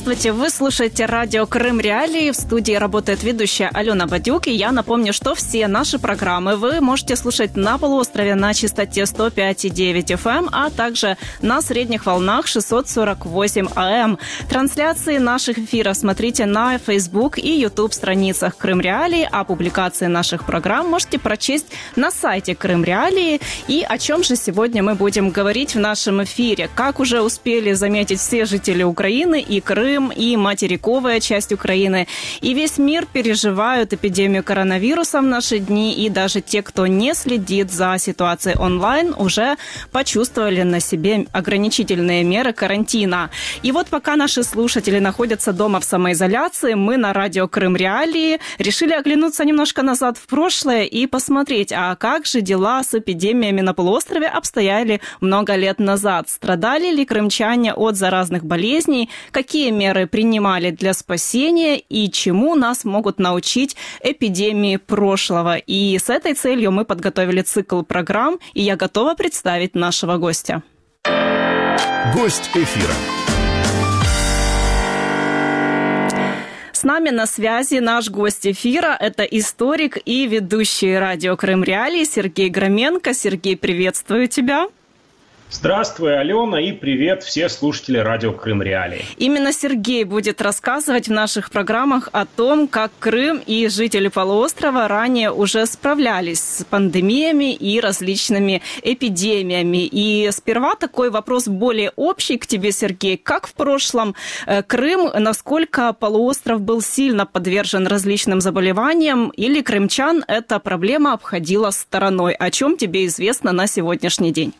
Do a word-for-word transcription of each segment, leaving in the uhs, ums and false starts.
Здравствуйте, вы слушаете радио Крым Реалии. В студии работает ведущая Алена Бадюк. И я напомню, что все наши программы вы можете слушать на полуострове на частоте сто пять и девять эф эм, а также на средних волнах шестьсот сорок восемь а эм. Трансляции наших эфиров смотрите на Facebook и YouTube страницах Крым Реалии, а публикации наших программ можете прочесть на сайте Крым Реалии. И о чем же сегодня мы будем говорить в нашем эфире? Как уже успели заметить все жители Украины, и Крым, и материковая часть Украины, и весь мир переживают эпидемию коронавируса в наши дни, и даже те, кто не следит за ситуацией онлайн, уже почувствовали на себе ограничительные меры карантина. И вот пока наши слушатели находятся дома в самоизоляции, мы на радио Крым Реалии решили оглянуться немножко назад в прошлое и посмотреть, а как же дела с эпидемиями на полуострове обстояли много лет назад. Страдали ли крымчане от заразных болезней, какие меры принимали для спасения и чему нас могут научить эпидемии прошлого. И с этой целью мы подготовили цикл программ, и я готова представить нашего гостя. Гость эфира. С нами на связи наш гость эфира. Это историк и ведущий радио Крым Реалии Сергей Громенко. Сергей, приветствую тебя. Здравствуй, Алена, и привет все слушатели радио Крым Реалии. Именно Сергей будет рассказывать в наших программах о том, как Крым и жители полуострова ранее уже справлялись с пандемиями и различными эпидемиями. И сперва такой вопрос более общий к тебе, Сергей. Как в прошлом Крым, насколько полуостров был сильно подвержен различным заболеваниям, или крымчан эта проблема обходила стороной? О чем тебе известно на сегодняшний день?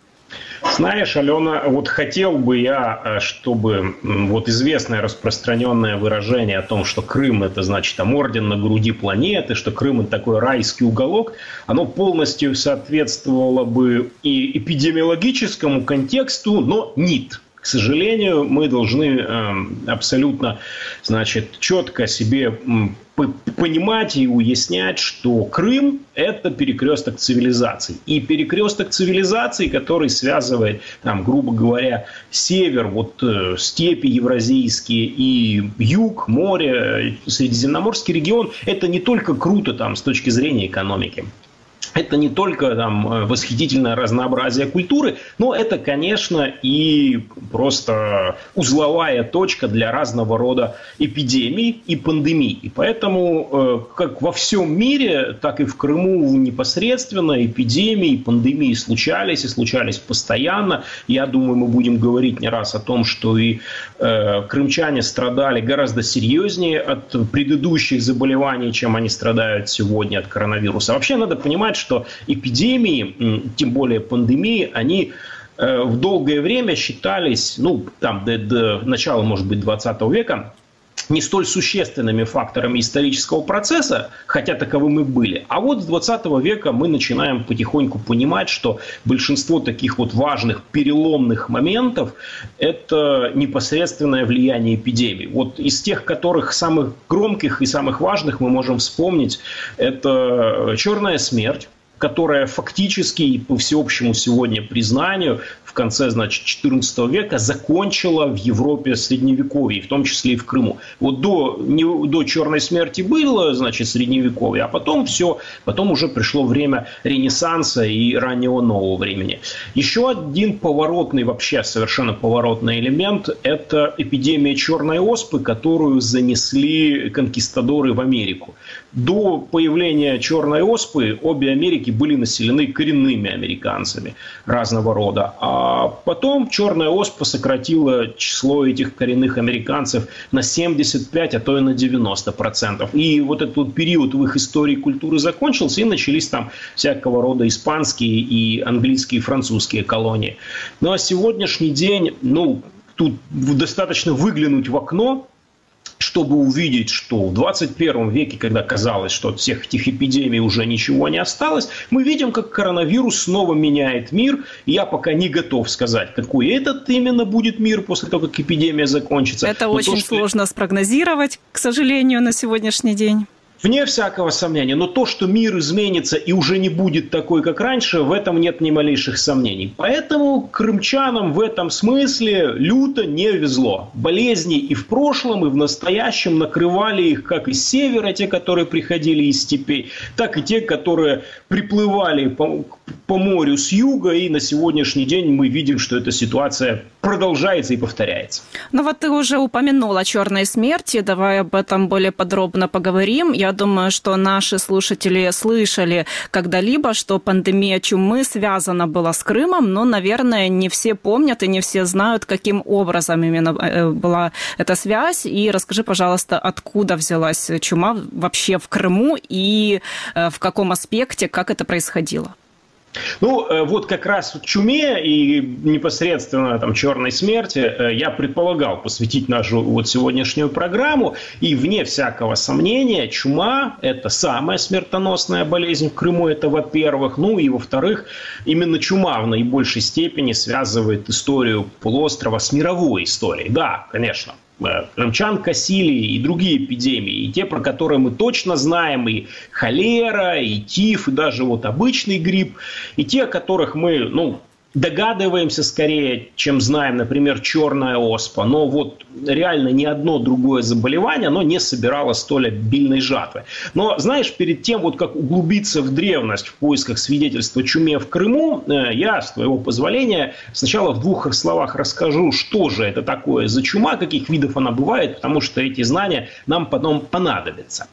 Знаешь, Алена, вот хотел бы я, чтобы вот известное распространенное выражение о том, что Крым – это, значит, там орден на груди планеты, что Крым – это такой райский уголок, оно полностью соответствовало бы и эпидемиологическому контексту, но нет. К сожалению, мы должны э, абсолютно, значит, четко себе э, понимать и уяснять, что Крым – это перекресток цивилизаций. И перекресток цивилизаций, который связывает, там, грубо говоря, север, вот, э, степи евразийские и юг, море, Средиземноморский регион – это не только круто там, с точки зрения экономики. Это не только там восхитительное разнообразие культуры, но это, конечно, и просто узловая точка для разного рода эпидемий и пандемий. И поэтому, как во всем мире, так и в Крыму непосредственно эпидемии, пандемии случались и случались постоянно. Я думаю, мы будем говорить не раз о том, что и э, крымчане страдали гораздо серьезнее от предыдущих заболеваний, чем они страдают сегодня от коронавируса. Вообще надо понимать, что эпидемии, тем более пандемии, они э, в долгое время считались, ну, там, до, до начала, может быть, двадцатого века, не столь существенными факторами исторического процесса, хотя таковыми и были. А вот с двадцатого века мы начинаем потихоньку понимать, что большинство таких вот важных переломных моментов – это непосредственное влияние эпидемий. Вот из тех, которых самых громких и самых важных мы можем вспомнить, это черная смерть, которая фактически, по всеобщему сегодня признанию, в конце, значит, четырнадцатого века закончила в Европе средневековье, в том числе и в Крыму. Вот до, не, до черной смерти было, значит, средневековье, а потом все, потом уже пришло время Ренессанса и раннего нового времени. Еще один поворотный, вообще совершенно поворотный элемент – это эпидемия черной оспы, которую занесли конкистадоры в Америку. До появления черной оспы обе Америки были населены коренными американцами разного рода. А потом черная оспа сократила число этих коренных американцев на семьдесят пять, а то и на девяносто процентов. И вот этот период в их истории культуры закончился, и начались там всякого рода испанские и английские и французские колонии. Ну а сегодняшний день, ну, тут достаточно выглянуть в окно, чтобы увидеть, что в двадцать первом веке, когда казалось, что от всех этих эпидемий уже ничего не осталось, мы видим, как коронавирус снова меняет мир. И я пока не готов сказать, какой этот именно будет мир после того, как эпидемия закончится. Это Но очень то, что... сложно спрогнозировать, к сожалению, на сегодняшний день. Вне всякого сомнения. Но то, что мир изменится и уже не будет такой, как раньше, в этом нет ни малейших сомнений. Поэтому крымчанам в этом смысле люто не везло. Болезни и в прошлом, и в настоящем накрывали их как из севера, те, которые приходили из степей, так и те, которые приплывали по, по морю с юга. И на сегодняшний день мы видим, что эта ситуация продолжается и повторяется. Ну вот ты уже упомянул о черной смерти. Давай об этом более подробно поговорим. Я думаю, что наши слушатели слышали когда-либо, что пандемия чумы связана была с Крымом, но, наверное, не все помнят и не все знают, каким образом именно была эта связь. И расскажи, пожалуйста, откуда взялась чума вообще в Крыму и в каком аспекте, как это происходило? Ну, вот как раз в чуме и непосредственно там черной смерти я предполагал посвятить нашу вот сегодняшнюю программу. И вне всякого сомнения, чума – это самая смертоносная болезнь в Крыму, это во-первых. Ну и во-вторых, именно чума в наибольшей степени связывает историю полуострова с мировой историей. Да, конечно. Крымчан косили и другие эпидемии, и те, про которые мы точно знаем, и холера, и тиф, и даже вот обычный грипп, и те, о которых мы, ну, догадываемся скорее, чем знаем, например, черная оспа. Но вот реально ни одно другое заболевание, оно не собирало столь обильной жатвы. Но, знаешь, перед тем, вот как углубиться в древность в поисках свидетельства о чуме в Крыму, я, с твоего позволения, сначала в двух словах расскажу, что же это такое за чума, каких видов она бывает, потому что эти знания нам потом понадобятся.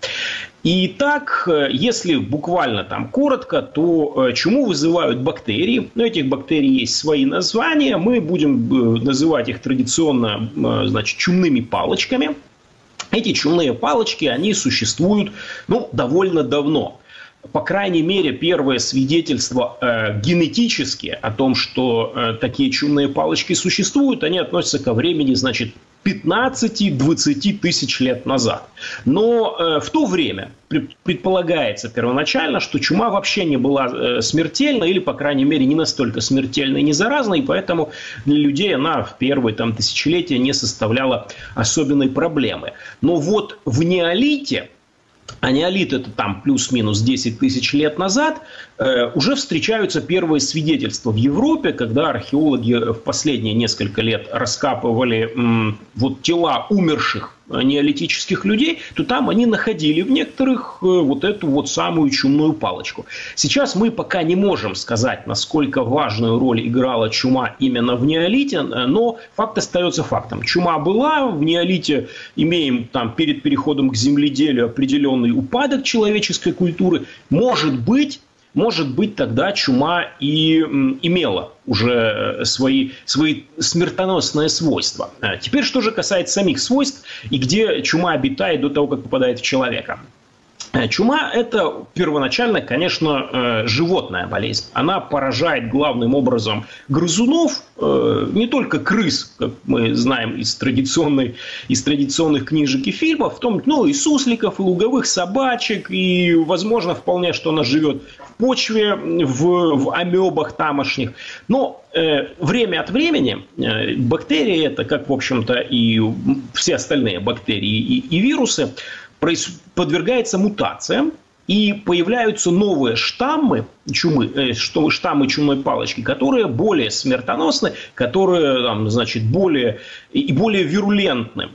Итак, если буквально там коротко, то чуму вызывают бактерии. У этих бактерий есть свои названия. Мы будем называть их традиционно, значит, чумными палочками. Эти чумные палочки, они существуют, ну, довольно давно. По крайней мере, первые свидетельства э, генетические о том, что э, такие чумные палочки существуют, они относятся ко времени, значит, пятнадцати-двадцати тысяч лет назад. Но э, в то время предполагается первоначально, что чума вообще не была э, смертельна, или, по крайней мере, не настолько смертельной и не заразной, и поэтому для людей она в первые там, тысячелетия не составляла особенной проблемы. Но вот в неолите, а неолит это там плюс-минус десять тысяч лет назад, э, уже встречаются первые свидетельства в Европе, когда археологи в последние несколько лет раскапывали м, вот тела умерших неолитических людей, то там они находили в некоторых э, вот эту вот самую чумную палочку. Сейчас мы пока не можем сказать, насколько важную роль играла чума именно в неолите, но факт остается фактом. Чума была, в неолите имеем там перед переходом к земледелию определенный упадок человеческой культуры. Может быть, Может быть, тогда чума и имела уже свои, свои смертоносные свойства. Теперь, что же касается самих свойств и где чума обитает до того, как попадает в человека. Чума – это первоначально, конечно, животная болезнь. Она поражает главным образом грызунов, не только крыс, как мы знаем из, традиционной, из традиционных книжек и фильмов, в том, ну, и сусликов, и луговых собачек, и, возможно, вполне, что она живет в почве, в, в амебах тамошних. Но э, время от времени э, бактерии, это как, в общем-то, и все остальные бактерии и, и вирусы, подвергается мутациям, и появляются новые штаммы чумы, штаммы чумной палочки, которые более смертоносны, которые, там, значит, более, и более вирулентны,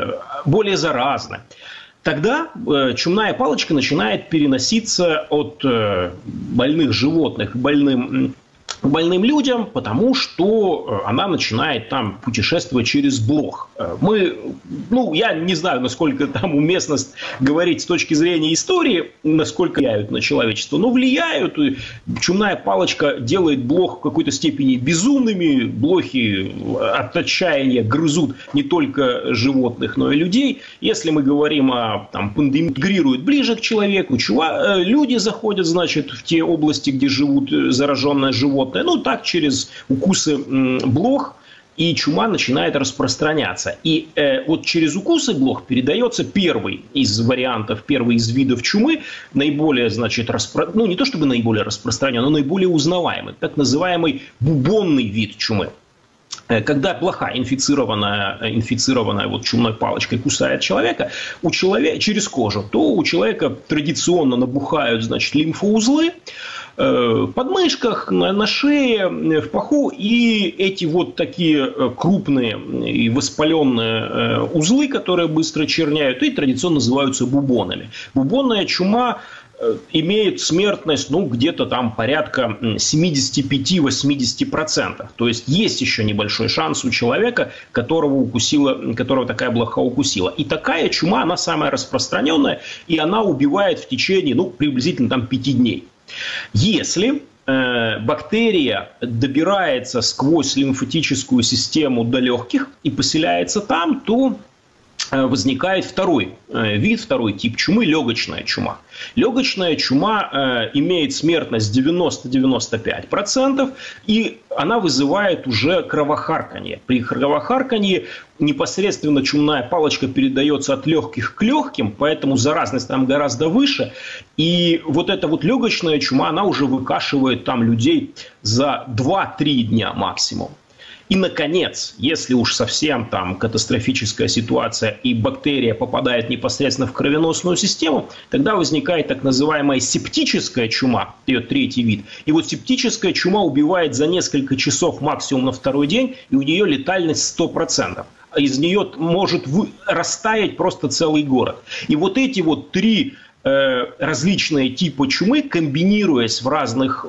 более заразны. Тогда чумная палочка начинает переноситься от больных животных к больным больным людям, потому что она начинает там путешествовать через блох. Мы, ну, я не знаю, насколько там уместно говорить с точки зрения истории, насколько влияют на человечество, но влияют. Чумная палочка делает блох в какой-то степени безумными. Блохи от отчаяния грызут не только животных, но и людей. Если мы говорим о там, пандемии, мигрируют ближе к человеку, чува, люди заходят, значит, в те области, где живут зараженные животные. Ну, так, через укусы блох, и чума начинает распространяться. И э, вот через укусы блох передается первый из вариантов, первый из видов чумы, наиболее, значит, распро... ну, не то чтобы наиболее распространенный, но наиболее узнаваемый, так называемый бубонный вид чумы. когда блоха, инфицированная, инфицированная вот чумной палочкой, кусает человека, у человека через кожу, то у человека традиционно набухают, значит, лимфоузлы в подмышках, на, на шее, в паху, и эти вот такие крупные и воспаленные узлы, которые быстро черняют, и традиционно называются бубонами. Бубонная чума имеет смертность, ну, где-то там порядка семьдесят пять - восемьдесят процентов. То есть, есть еще небольшой шанс у человека, которого укусила, которого такая блоха укусила. И такая чума, она самая распространенная, и она убивает в течение, ну, приблизительно там пяти дней. Если э, бактерия добирается сквозь лимфатическую систему до легких и поселяется там, то возникает второй вид, второй тип чумы – легочная чума. Легочная чума э, имеет смертность девяносто - девяносто пять процентов, и она вызывает уже кровохарканье. При кровохарканье непосредственно чумная палочка передается от легких к легким, поэтому заразность там гораздо выше. И вот эта вот легочная чума, она уже выкашивает там людей за два-три дня максимум. И, наконец, если уж совсем там катастрофическая ситуация и бактерия попадает непосредственно в кровеносную систему, тогда возникает так называемая септическая чума, ее третий вид. И вот септическая чума убивает за несколько часов максимум на второй день, и у нее летальность сто процентов. Из нее может вы... растаять просто целый город. И вот эти вот три различные типы чумы, комбинируясь в разных,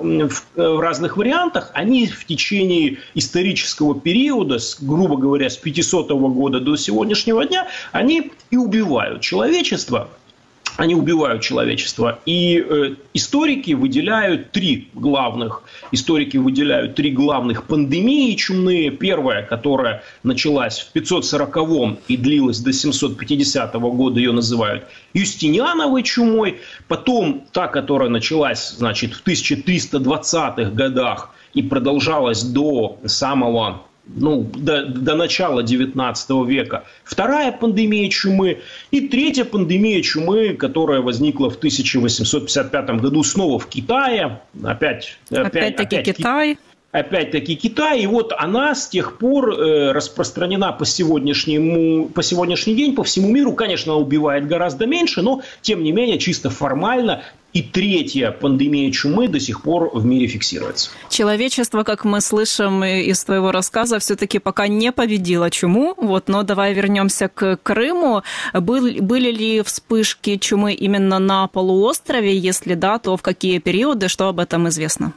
в разных вариантах, они в течение исторического периода, грубо говоря, с пятисотого года до сегодняшнего дня, они и убивают человечество. Они убивают человечество. И э, историки выделяют три главных, историки выделяют три главных пандемии чумные. Первая, которая началась в пятьсот сороковом и длилась до семьсот пятидесятого года, ее называют Юстиниановой чумой. Потом та, которая началась, значит, в тысяча триста двадцатых годах и продолжалась до самого... Ну, до, до начала девятнадцатого века. Вторая пандемия чумы. И третья пандемия чумы, которая возникла в тысяча восемьсот пятьдесят пятом году снова в Китае. Опять, Опять-таки опять, Китай. Опять-таки Китай. И вот она с тех пор э, распространена по сегодняшнему, по сегодняшний день по всему миру. Конечно, она убивает гораздо меньше, но, тем не менее, чисто формально и третья пандемия чумы до сих пор в мире фиксируется. Человечество, как мы слышим из твоего рассказа, все-таки пока не победило чуму. Вот, но давай вернемся к Крыму. Был, были ли вспышки чумы именно на полуострове? Если да, то в какие периоды? Что об этом известно?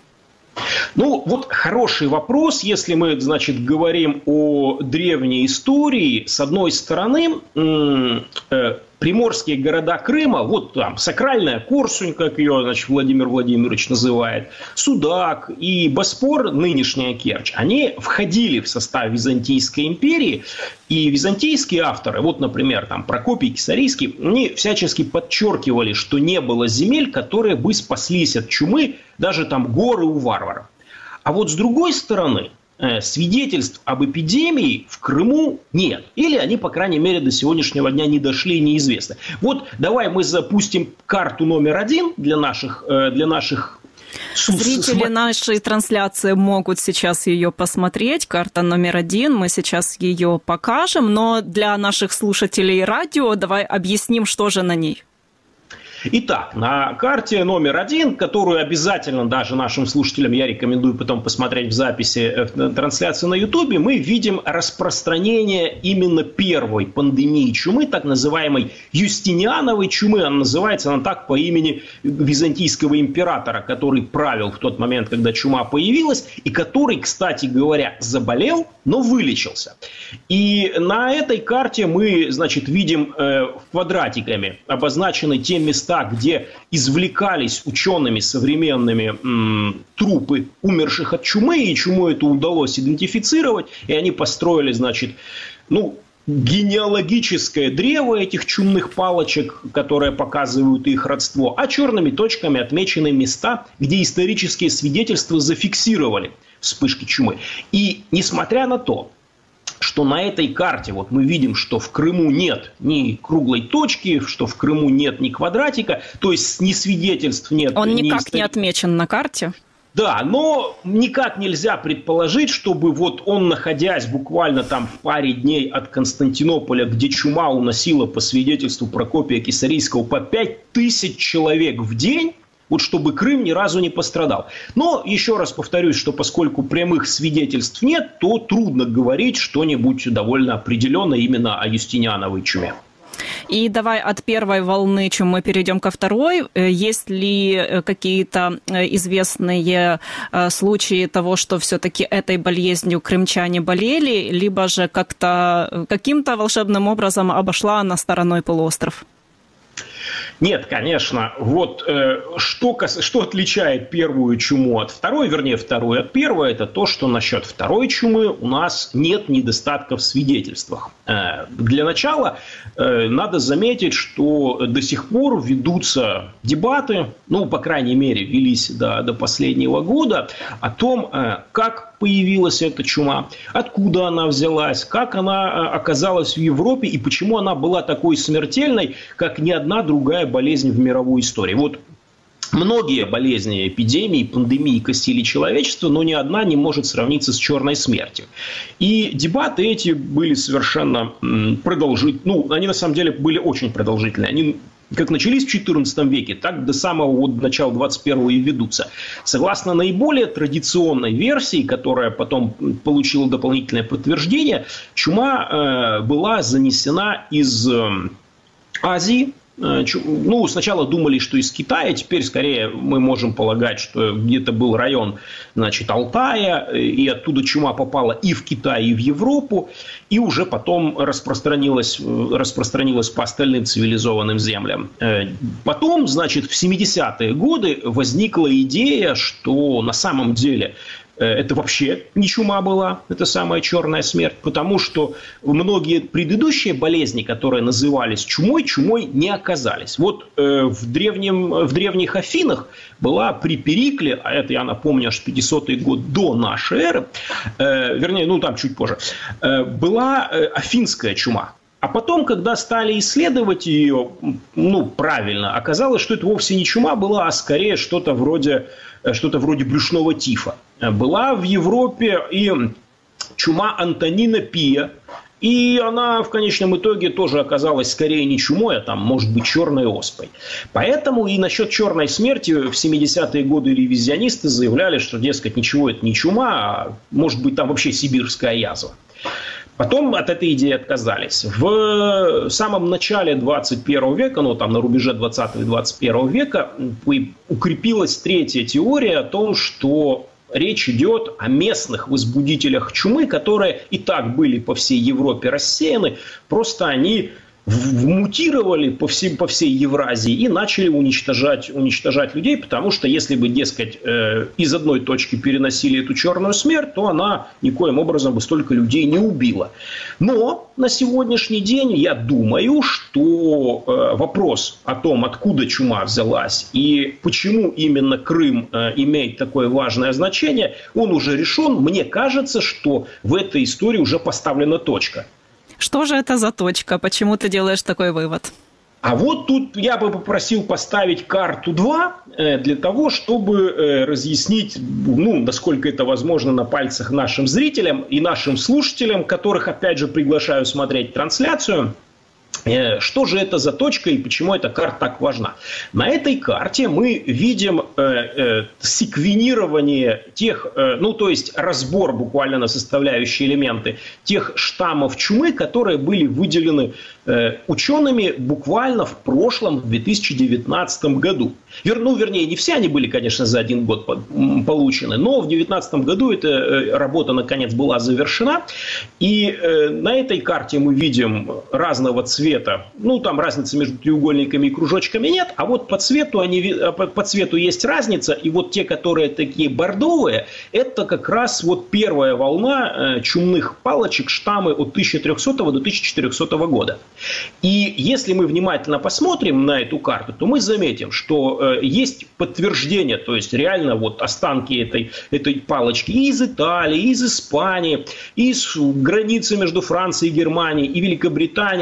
Ну, вот хороший вопрос. Если мы, значит, говорим о древней истории, с одной стороны, э, приморские города Крыма, вот там сакральная Корсунь, как ее, значит, Владимир Владимирович называет, Судак и Боспор, нынешняя Керчь, они входили в состав Византийской империи, и византийские авторы, вот, например, там Прокопий Кесарийский, они всячески подчеркивали, что не было земель, которые бы спаслись от чумы, даже там горы у варваров. А вот с другой стороны, свидетельств об эпидемии в Крыму нет. Или они, по крайней мере, до сегодняшнего дня не дошли и неизвестны. Вот давай мы запустим карту номер один для наших, для наших зрители нашей трансляции могут сейчас ее посмотреть. Карта номер один. Мы сейчас ее покажем. Но для наших слушателей радио давай объясним, что же на ней. Итак, на карте номер один, которую обязательно даже нашим слушателям я рекомендую потом посмотреть в записи трансляции на Ютубе, мы видим распространение именно первой пандемии чумы, так называемой Юстиниановой чумы. Она называется, она так по имени византийского императора, который правил в тот момент, когда чума появилась, и который, кстати говоря, заболел, но вылечился. И на этой карте мы, значит, видим э, квадратиками обозначены те места, где извлекались учеными современными м, трупы умерших от чумы, и чуму эту удалось идентифицировать, и они построили, значит, ну, генеалогическое древо этих чумных палочек, которые показывают их родство, а черными точками отмечены места, где исторические свидетельства зафиксировали вспышки чумы. И несмотря на то, что на этой карте вот мы видим, что в Крыму нет ни круглой точки, что в Крыму нет ни квадратика, то есть ни свидетельств нет. Он ни никак истории. Не отмечен на карте? Да, но никак нельзя предположить, чтобы вот он, находясь буквально там в паре дней от Константинополя, где чума уносила, по свидетельству Прокопия Кесарийского, по пять тысяч человек в день, вот чтобы Крым ни разу не пострадал. Но еще раз повторюсь, что поскольку прямых свидетельств нет, то трудно говорить что-нибудь довольно определенно именно о Юстиниановой чуме. И давай от первой волны чумы перейдем ко второй. Есть ли какие-то известные случаи того, что все-таки этой болезнью крымчане болели, либо же как-то каким-то волшебным образом обошла она стороной полуостров? Нет, конечно. Вот э, что, что отличает первую чуму от второй, вернее, вторую от первой, это то, что насчет второй чумы у нас нет недостатков в свидетельствах. Э, для начала э, надо заметить, что до сих пор ведутся дебаты, ну, по крайней мере, велись до, до последнего года, о том, э, как появилась эта чума, откуда она взялась, как она оказалась в Европе и почему она была такой смертельной, как ни одна другая болезнь в мировой истории. Вот многие болезни, эпидемии, пандемии косили человечество, но ни одна не может сравниться с черной смертью. И дебаты эти были совершенно продолжительные, ну, они на самом деле были очень продолжительные. Они как начались в четырнадцатом веке, так до самого вот начала двадцать первого и ведутся. Согласно наиболее традиционной версии, которая потом получила дополнительное подтверждение, чума э, была занесена из э, Азии. Ну, сначала думали, что из Китая, теперь скорее мы можем полагать, что где-то был район, значит, Алтая, и оттуда чума попала и в Китай, и в Европу, и уже потом распространилась, распространилась по остальным цивилизованным землям. Потом, значит, в семидесятые годы возникла идея, что на самом деле это вообще не чума была, это самая черная смерть, потому что многие предыдущие болезни, которые назывались чумой, чумой не оказались. Вот э, в, древнем, в древних Афинах была при Перикле, а это, я напомню, аж пятисотый год до нашей эры, э, вернее, ну там чуть позже, э, была э, афинская чума. А потом, когда стали исследовать ее, ну, правильно, оказалось, что это вовсе не чума была, а скорее что-то вроде, что-то вроде брюшного тифа. Была в Европе и чума Антонина Пия, и она в конечном итоге тоже оказалась скорее не чумой, а там, может быть, черной оспой. Поэтому и насчет черной смерти в семидесятые годы ревизионисты заявляли, что, дескать, ничего это не чума, а может быть, там вообще сибирская язва. Потом от этой идеи отказались. В самом начале двадцать первого века, ну там на рубеже двадцатого и двадцать первого века, укрепилась третья теория о том, что речь идет о местных возбудителях чумы, которые и так были по всей Европе рассеяны, просто они вмутировали по, всей, по всей Евразии и начали уничтожать, уничтожать людей, потому что если бы, дескать, э, из одной точки переносили эту черную смерть, то она никоим образом бы столько людей не убила. Но на сегодняшний день я думаю, что э, вопрос о том, откуда чума взялась и почему именно Крым э, имеет такое важное значение, он уже решен. Мне кажется, что в этой истории уже поставлена точка. Что же это за точка? Почему ты делаешь такой вывод? А вот тут я бы попросил поставить карту два для того, чтобы разъяснить, ну, насколько это возможно, на пальцах нашим зрителям и нашим слушателям, которых, опять же, приглашаю смотреть трансляцию. Что же это за точка и почему эта карта так важна? На этой карте мы видим э, э, секвенирование тех, э, ну то есть разбор буквально на составляющие элементы тех штаммов чумы, которые были выделены э, учеными буквально в прошлом, в две тысячи девятнадцатом году. Вер, ну, вернее, не все они были, конечно, за один год получены, но в две тысячи девятнадцатом году эта работа, наконец, была завершена. И э, на этой карте мы видим разного цвета. Ну, там разницы между треугольниками и кружочками нет, а вот по цвету, они, по цвету есть разница, и вот те, которые такие бордовые, это как раз вот первая волна чумных палочек, штаммы от тысяча трехсотого до тысяча четырехсотого года. И если мы внимательно посмотрим на эту карту, то мы заметим, что есть подтверждение, то есть реально вот останки этой, этой палочки и из Италии, и из Испании, и из границы между Францией и Германией, и Великобританией,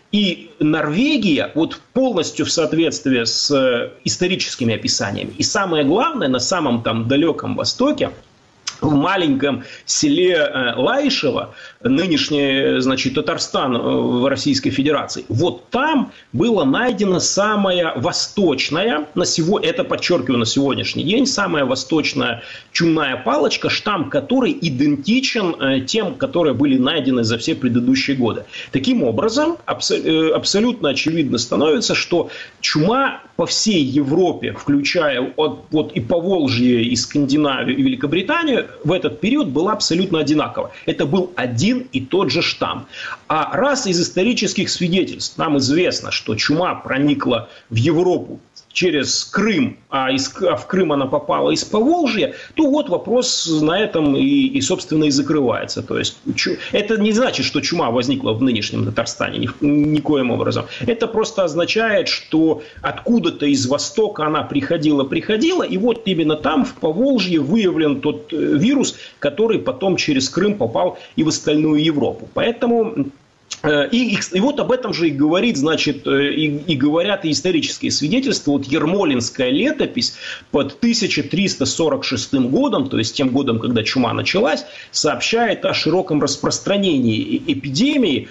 и Норвегия вот полностью в соответствии с историческими описаниями. И самое главное, на самом там далеком востоке, в маленьком селе Лаишево, нынешний, значит, Татарстан в Российской Федерации, вот там была найдена самая восточная, на сего, это подчеркиваю, на сегодняшний день, самая восточная чумная палочка, штамм которой идентичен тем, которые были найдены за все предыдущие годы. Таким образом, абсо- абсолютно очевидно становится, что чума по всей Европе, включая от, вот и Поволжье, и Скандинавию, и Великобританию, в этот период была абсолютно одинакова. Это был один и тот же штамм. А раз из исторических свидетельств нам известно, что чума проникла в Европу через Крым, а, из, а в Крым она попала из Поволжья, то вот вопрос на этом и, и собственно, и закрывается. То есть чу, это не значит, что чума возникла в нынешнем Татарстане, ни, никоим образом. Это просто означает, что откуда-то из Востока она приходила-приходила, и вот именно там, в Поволжье, выявлен тот вирус, который потом через Крым попал и в остальную Европу. Поэтому... И, и, и вот об этом же и говорит, значит, и, и говорят и исторические свидетельства. Вот Ермолинская летопись под тысяча триста сорок шестым годом, то есть тем годом, когда чума началась, сообщает о широком распространении эпидемии.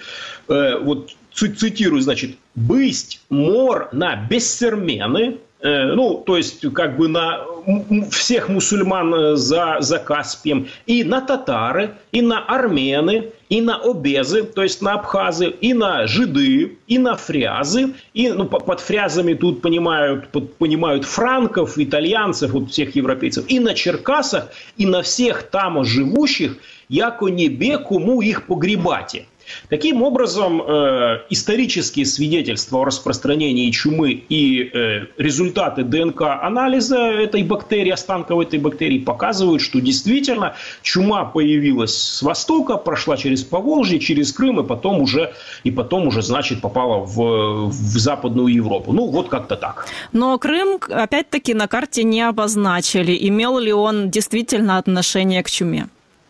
Вот цитирую, значит, «бысть мор на бессермены». Ну, то есть, как бы на всех мусульман за, за Каспием, и на татары, и на армены, и на обезы, то есть на абхазы, и на жиды, и на фрязы. И, ну, под фрязами тут понимают, под, понимают франков, итальянцев, вот всех европейцев, и на черкасах, и на всех там живущих, яко небе кому их погребати. Таким образом, э, исторические свидетельства о распространении чумы и э, результаты ДНК-анализа этой бактерии, останков этой бактерии, показывают, что действительно чума появилась с востока, прошла через Поволжье, через Крым, и потом уже, и потом уже значит, попала в, в Западную Европу. Ну, вот как-то так. Но Крым, опять-таки, на карте не обозначили. Имел ли он действительно отношение к чуме?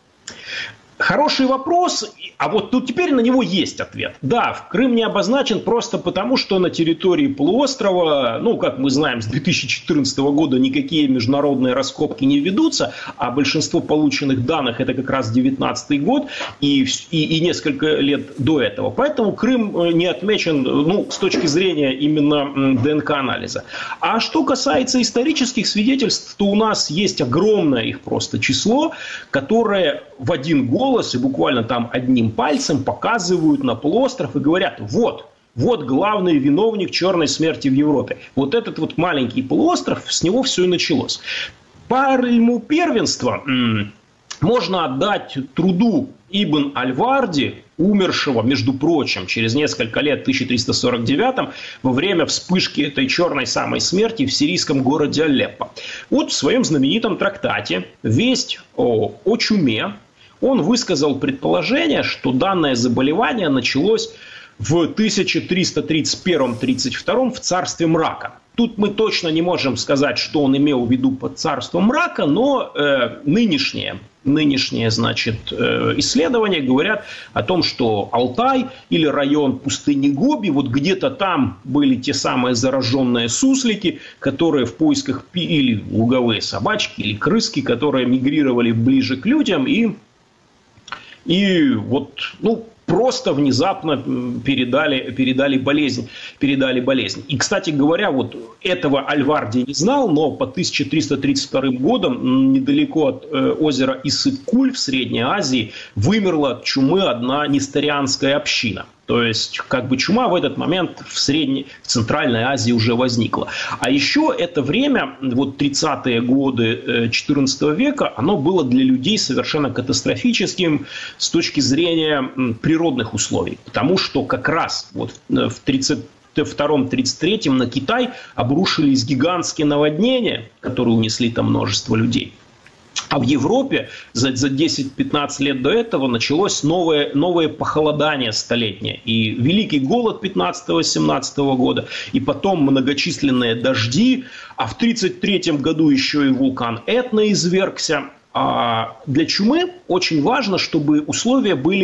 Хороший вопрос, а вот тут теперь на него есть ответ. Да, Крым не обозначен просто потому, что на территории полуострова, ну, как мы знаем, с две тысячи четырнадцатого года никакие международные раскопки не ведутся, а большинство полученных данных это как раз девятнадцатый год и, и, и несколько лет до этого. Поэтому Крым не отмечен, ну, с точки зрения именно ДНК-анализа. А что касается исторических свидетельств, то у нас есть огромное их просто число, которое в один голос и буквально там одним пальцем показывают на полуостров и говорят: вот, вот главный виновник черной смерти в Европе. Вот этот вот маленький полуостров, с него все и началось. Пальму первенства м- можно отдать труду Ибн Аль-Варди, умершего, между прочим, через несколько лет, в тысяча триста сорок девятом, во время вспышки этой черной самой смерти в сирийском городе Алеппо. Вот в своем знаменитом трактате «Весть о, о чуме» он высказал предположение, что данное заболевание началось в тысяча триста тридцать первом — тридцать втором в царстве мрака. Тут мы точно не можем сказать, что он имел в виду под царством мрака, но э, нынешние, нынешние значит, э, исследования говорят о том, что Алтай или район пустыни Гоби, вот где-то там были те самые зараженные суслики, которые в поисках, или луговые собачки, или крыски, которые мигрировали ближе к людям и И вот, ну, просто внезапно передали, передали болезнь, передали болезнь. И, кстати говоря, вот этого Аль-Варди не знал, но по тысяча триста тридцать вторым годом недалеко от э, озера Иссык-Куль в Средней Азии вымерла от чумы одна несторианская община. То есть, как бы чума в этот момент в Средней, в Центральной Азии уже возникла. А еще это время, вот тридцатые годы четырнадцатого века, оно было для людей совершенно катастрофическим с точки зрения природных условий. Потому что как раз вот в тридцать втором — тридцать третьем на Китай обрушились гигантские наводнения, которые унесли там множество людей. А в Европе за, за десять-пятнадцать лет до этого началось новое, новое похолодание столетнее. И Великий голод пятнадцатого-семнадцатого года, и потом многочисленные дожди. А в тридцать третьем году еще и вулкан Этна извергся. А для чумы очень важно, чтобы условия были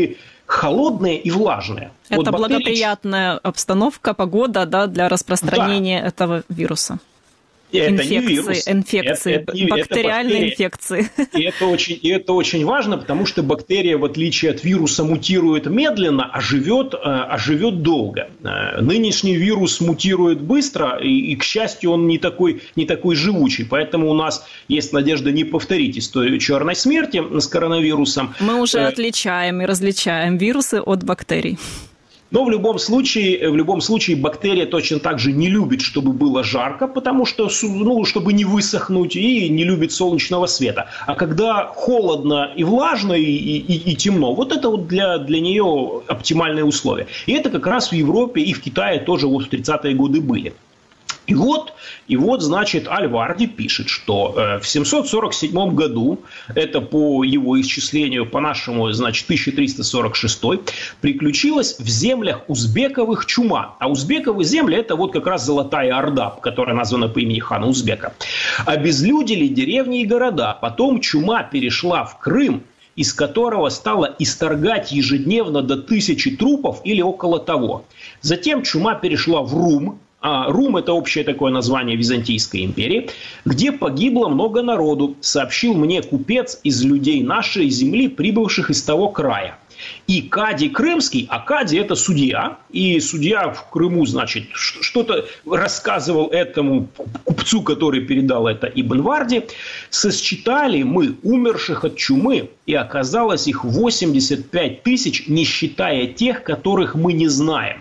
холодные и влажные. Это вот бактерии... благоприятная обстановка, погода, да, для распространения да. этого вируса. Это инфекции, не вирус. инфекции, это, это, бактериальные это инфекции. И это, очень, и это очень важно, потому что бактерия, в отличие от вируса, мутирует медленно, а живет, а живет долго. Нынешний вирус мутирует быстро, и, и, к счастью, он не такой, не такой живучий. Поэтому у нас есть надежда не повторить историю черной смерти с коронавирусом. Мы уже э... отличаем и различаем вирусы от бактерий. Но в любом случае, в любом случае бактерия точно так же не любит, чтобы было жарко, потому что, ну, чтобы не высохнуть, и не любит солнечного света. А когда холодно и влажно, и, и, и темно, вот это вот для, для нее оптимальные условия. И это как раз в Европе и в Китае тоже вот в тридцатые годы были. И вот, и вот, значит, Аль-Варди пишет, что э, в семьсот сорок седьмом году, это по его исчислению, по нашему, значит, тысяча триста сорок шестой, приключилась в землях узбековых чума. А узбековые земли – это вот как раз Золотая Орда, которая названа по имени хана Узбека. Обезлюдили деревни и города. Потом чума перешла в Крым, из которого стала исторгать ежедневно до тысячи трупов или около того. Затем чума перешла в Рум. А Рум – это общее такое название Византийской империи, где погибло много народу, сообщил мне купец из людей нашей земли, прибывших из того края. И Кади Крымский, а Кади – это судья, и судья в Крыму, значит, что-то рассказывал этому купцу, который передал это Ибн Варди. Сосчитали мы умерших от чумы, и оказалось их восемьдесят пять тысяч, не считая тех, которых мы не знаем.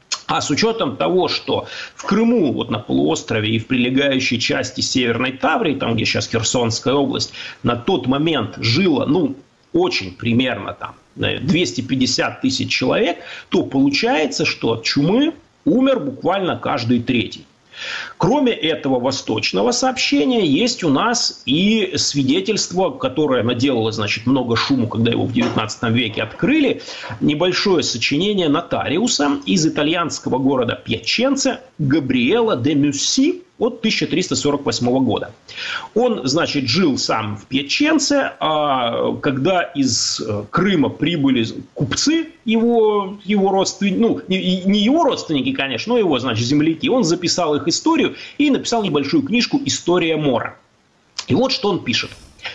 А с учетом того, что в Крыму, вот на полуострове и в прилегающей части Северной Таврии, там, где сейчас Херсонская область, на тот момент жило, ну, очень примерно там двести пятьдесят тысяч человек, то получается, что от чумы умер буквально каждый третий. Кроме этого восточного сообщения, есть у нас и свидетельство, которое наделало, значит, много шуму, когда его в девятнадцатом веке открыли. Небольшое сочинение нотариуса из итальянского города Пьяченце Габриэла де Мюсси от тысяча триста сорок восьмого года. Он, значит, жил сам в Пьяченце, а когда из Крыма прибыли купцы, его, его родственники, ну, не, не его родственники, конечно, но его, значит, земляки, он записал их историю и написал небольшую книжку «История Мора». И вот что он пишет.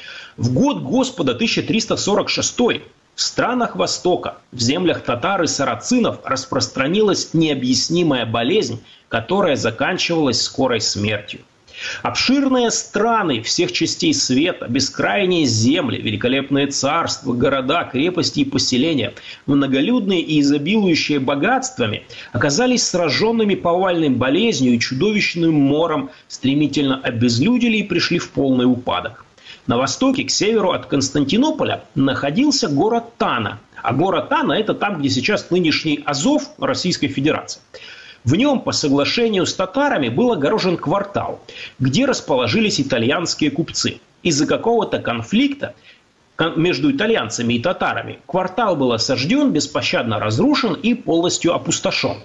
В год Господа тысяча триста сорок шестой в странах Востока, в землях татар и сарацинов распространилась необъяснимая болезнь, которая заканчивалась скорой смертью. Обширные страны всех частей света, бескрайние земли, великолепные царства, города, крепости и поселения, многолюдные и изобилующие богатствами, оказались сраженными повальной болезнью и чудовищным мором, стремительно обезлюдили и пришли в полный упадок. На востоке, к северу от Константинополя, находился город Тана. А город Тана – это там, где сейчас нынешний Азов Российской Федерации. В нем по соглашению с татарами был огорожен квартал, где расположились итальянские купцы. Из-за какого-то конфликта между итальянцами и татарами квартал был осажден, беспощадно разрушен и полностью опустошен.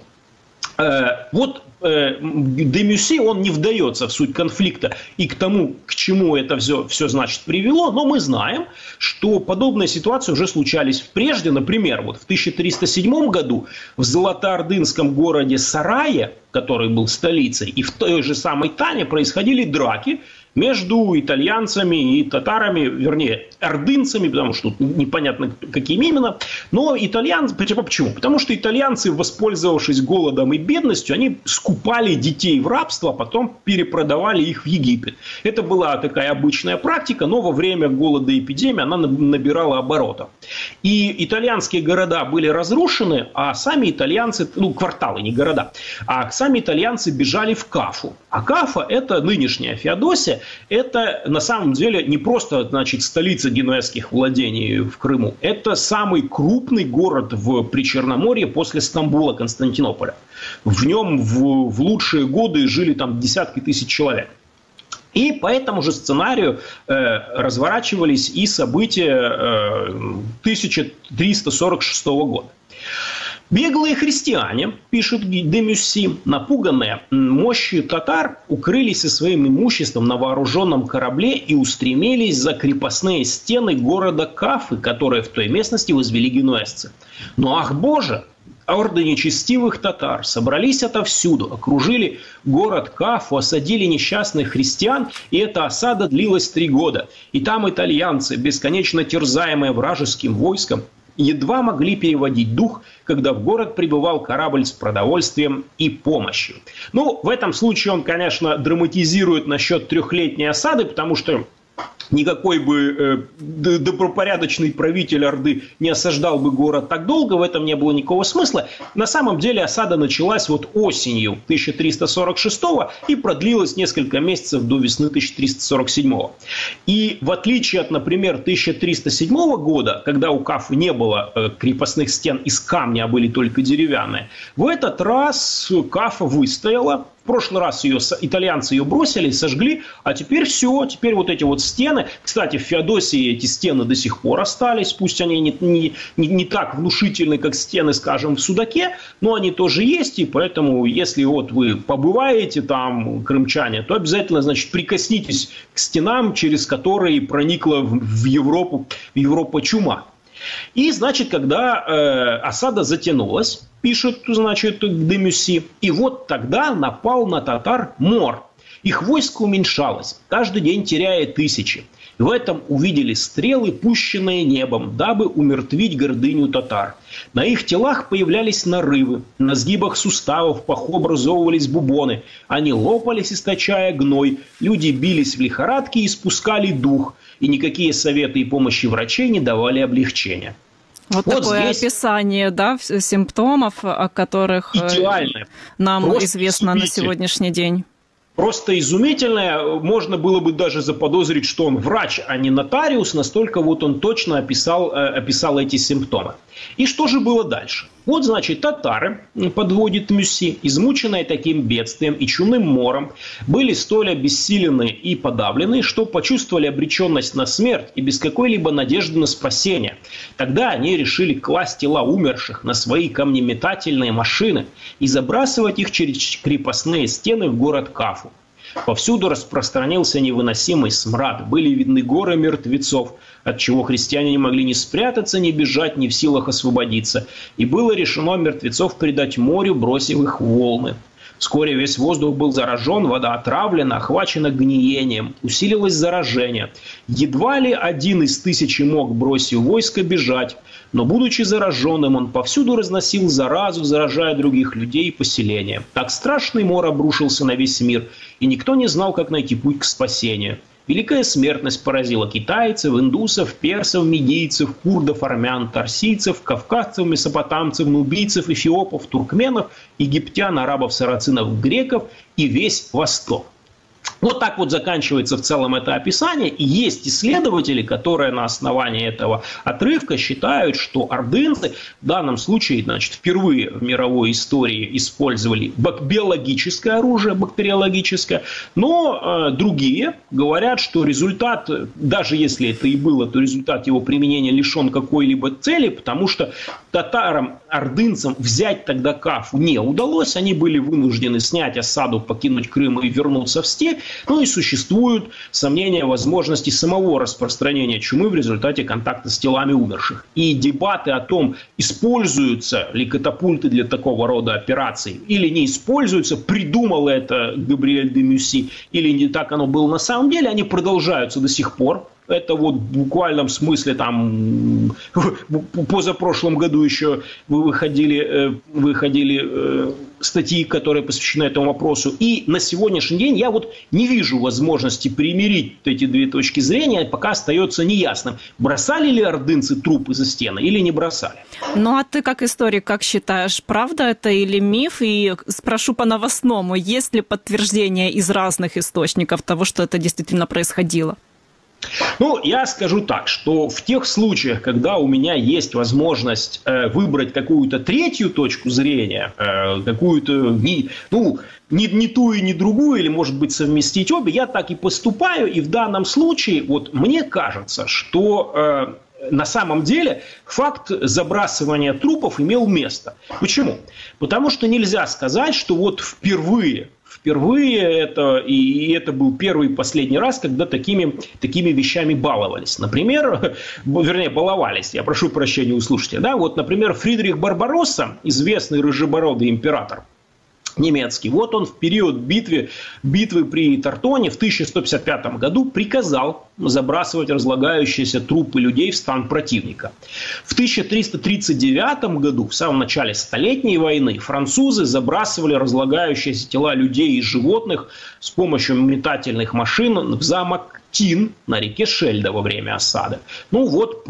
Вот де Мюсси, он не вдается в суть конфликта и к тому, к чему это все, все значит, привело, но мы знаем, что подобные ситуации уже случались прежде. Например, вот в тысяча триста седьмом году в золотоордынском городе Сарае, который был столицей, и в той же самой Тане происходили драки между итальянцами и татарами, вернее, ордынцами, потому что тут непонятно, какими именно. Но итальянцы, почему? Потому что итальянцы, воспользовавшись голодом и бедностью, они скупали детей в рабство, а потом перепродавали их в Египет. Это была такая обычная практика, но во время голода и эпидемии она набирала оборотов. И итальянские города были разрушены, а сами итальянцы, ну, кварталы, не города, а сами итальянцы бежали в Кафу. А Кафа – это нынешняя Феодосия. Это на самом деле не просто, значит, столица генуэзских владений в Крыму. Это самый крупный город в Причерноморье после Стамбула, Константинополя. В нем в, в лучшие годы жили там десятки тысяч человек. И по этому же сценарию э, разворачивались и события э, тысяча триста сорок шестого года. Беглые христиане, пишет де Мюсси, напуганные мощью татар, укрылись со своим имуществом на вооруженном корабле и устремились за крепостные стены города Кафы, которые в той местности возвели генуэзцы. Но, ах боже, орды нечестивых татар собрались отовсюду, окружили город Кафу, осадили несчастных христиан, и эта осада длилась три года. И там итальянцы, бесконечно терзаемые вражеским войском, едва могли переводить дух, когда в город прибывал корабль с продовольствием и помощью. Ну, в этом случае он, конечно, драматизирует насчет трехлетней осады, потому что никакой бы э, добропорядочный правитель Орды не осаждал бы город так долго, в этом не было никакого смысла. На самом деле осада началась вот осенью тысяча триста сорок шестого и продлилась несколько месяцев до весны тысяча триста сорок седьмого. И в отличие от, например, тысяча триста седьмого года, когда у Кафы не было э, крепостных стен из камня, а были только деревянные, в этот раз Кафа выстояла. В прошлый раз ее, итальянцы ее бросили, сожгли, а теперь все, теперь вот эти вот стены. Кстати, в Феодосии эти стены до сих пор остались, пусть они не, не, не, не так внушительны, как стены, скажем, в Судаке, но они тоже есть, и поэтому, если вот вы побываете там, крымчане, то обязательно, значит, прикоснитесь к стенам, через которые проникла в, в Европу, в Европу чума. И, значит, когда э, осада затянулась, пишет, значит, де Мюсси, и вот тогда напал на татар мор. Их войско уменьшалось, каждый день теряя тысячи. И в этом увидели стрелы, пущенные небом, дабы умертвить гордыню татар. На их телах появлялись нарывы, на сгибах суставов паху образовывались бубоны. Они лопались, источая гной, люди бились в лихорадке и испускали дух. И никакие советы и помощи врачей не давали облегчения. Вот, вот такое здесь описание, да, симптомов, о которых идеальное, нам известно на сегодняшний день. Просто изумительное. Можно было бы даже заподозрить, что он врач, а не нотариус. Настолько вот он точно описал, описал эти симптомы. И что же было дальше? Вот, значит, татары, подводит Мюсси, измученные таким бедствием и чумным мором, были столь обессилены и подавлены, что почувствовали обреченность на смерть и без какой-либо надежды на спасение. Тогда они решили класть тела умерших на свои камнеметательные машины и забрасывать их через крепостные стены в город Кафу. Повсюду распространился невыносимый смрад, были видны горы мертвецов, от чего христиане не могли ни спрятаться, ни бежать, ни в силах освободиться. И было решено мертвецов предать морю, бросив их в волны. Вскоре весь воздух был заражен, вода отравлена, охвачена гниением, усилилось заражение. Едва ли один из тысячи мог, бросив войско, бежать, но, будучи зараженным, он повсюду разносил заразу, заражая других людей и поселения. Так страшный мор обрушился на весь мир, и никто не знал, как найти путь к спасению. Великая смертность поразила китайцев, индусов, персов, медийцев, курдов, армян, тарсийцев, кавказцев, месопотамцев, нубийцев, эфиопов, туркменов, египтян, арабов, сарацинов, греков и весь Восток. Вот так вот заканчивается в целом это описание. И есть исследователи, которые на основании этого отрывка считают, что ордынцы в данном случае, значит, впервые в мировой истории использовали биологическое оружие, бактериологическое, но э, другие говорят, что результат, даже если это и было, то результат его применения лишен какой-либо цели, потому что татарам, ордынцам взять тогда Кафу не удалось, они были вынуждены снять осаду, покинуть Крым и вернуться в степь. Ну и существуют сомнения в возможности самого распространения чумы в результате контакта с телами умерших. И дебаты о том, используются ли катапульты для такого рода операций или не используются, придумал это Габриэль де Мюсси или не так оно было на самом деле, они продолжаются до сих пор. Это вот в буквальном смысле там в позапрошлом году еще выходили, выходили статьи, которые посвящены этому вопросу. И на сегодняшний день я вот не вижу возможности примирить эти две точки зрения, пока остается неясным, бросали ли ордынцы трупы за стены или не бросали. Ну а ты как историк, как считаешь, правда это или миф? И спрошу по-новостному, есть ли подтверждение из разных источников того, что это действительно происходило? Ну, я скажу так, что в тех случаях, когда у меня есть возможность э, выбрать какую-то третью точку зрения, э, какую-то, не, ну, не, не ту и не другую, или, может быть, совместить обе, я так и поступаю. И в данном случае, вот, мне кажется, что на самом деле факт забрасывания трупов имел место. Почему? Потому что нельзя сказать, что вот впервые, впервые это, и это был первый и последний раз, когда такими, такими вещами баловались. Например, вернее, баловались, я прошу прощения у слушателя, да, вот, например, Фридрих Барбаросса, известный рыжебородый император немецкий, вот он в период битвы, битвы при Тартоне в тысяча сто пятьдесят пятом году приказал забрасывать разлагающиеся трупы людей в стан противника. В тысяча триста тридцать девятом году, в самом начале Столетней войны, французы забрасывали разлагающиеся тела людей и животных с помощью метательных машин в замок Тин на реке Шельда во время осады. Ну вот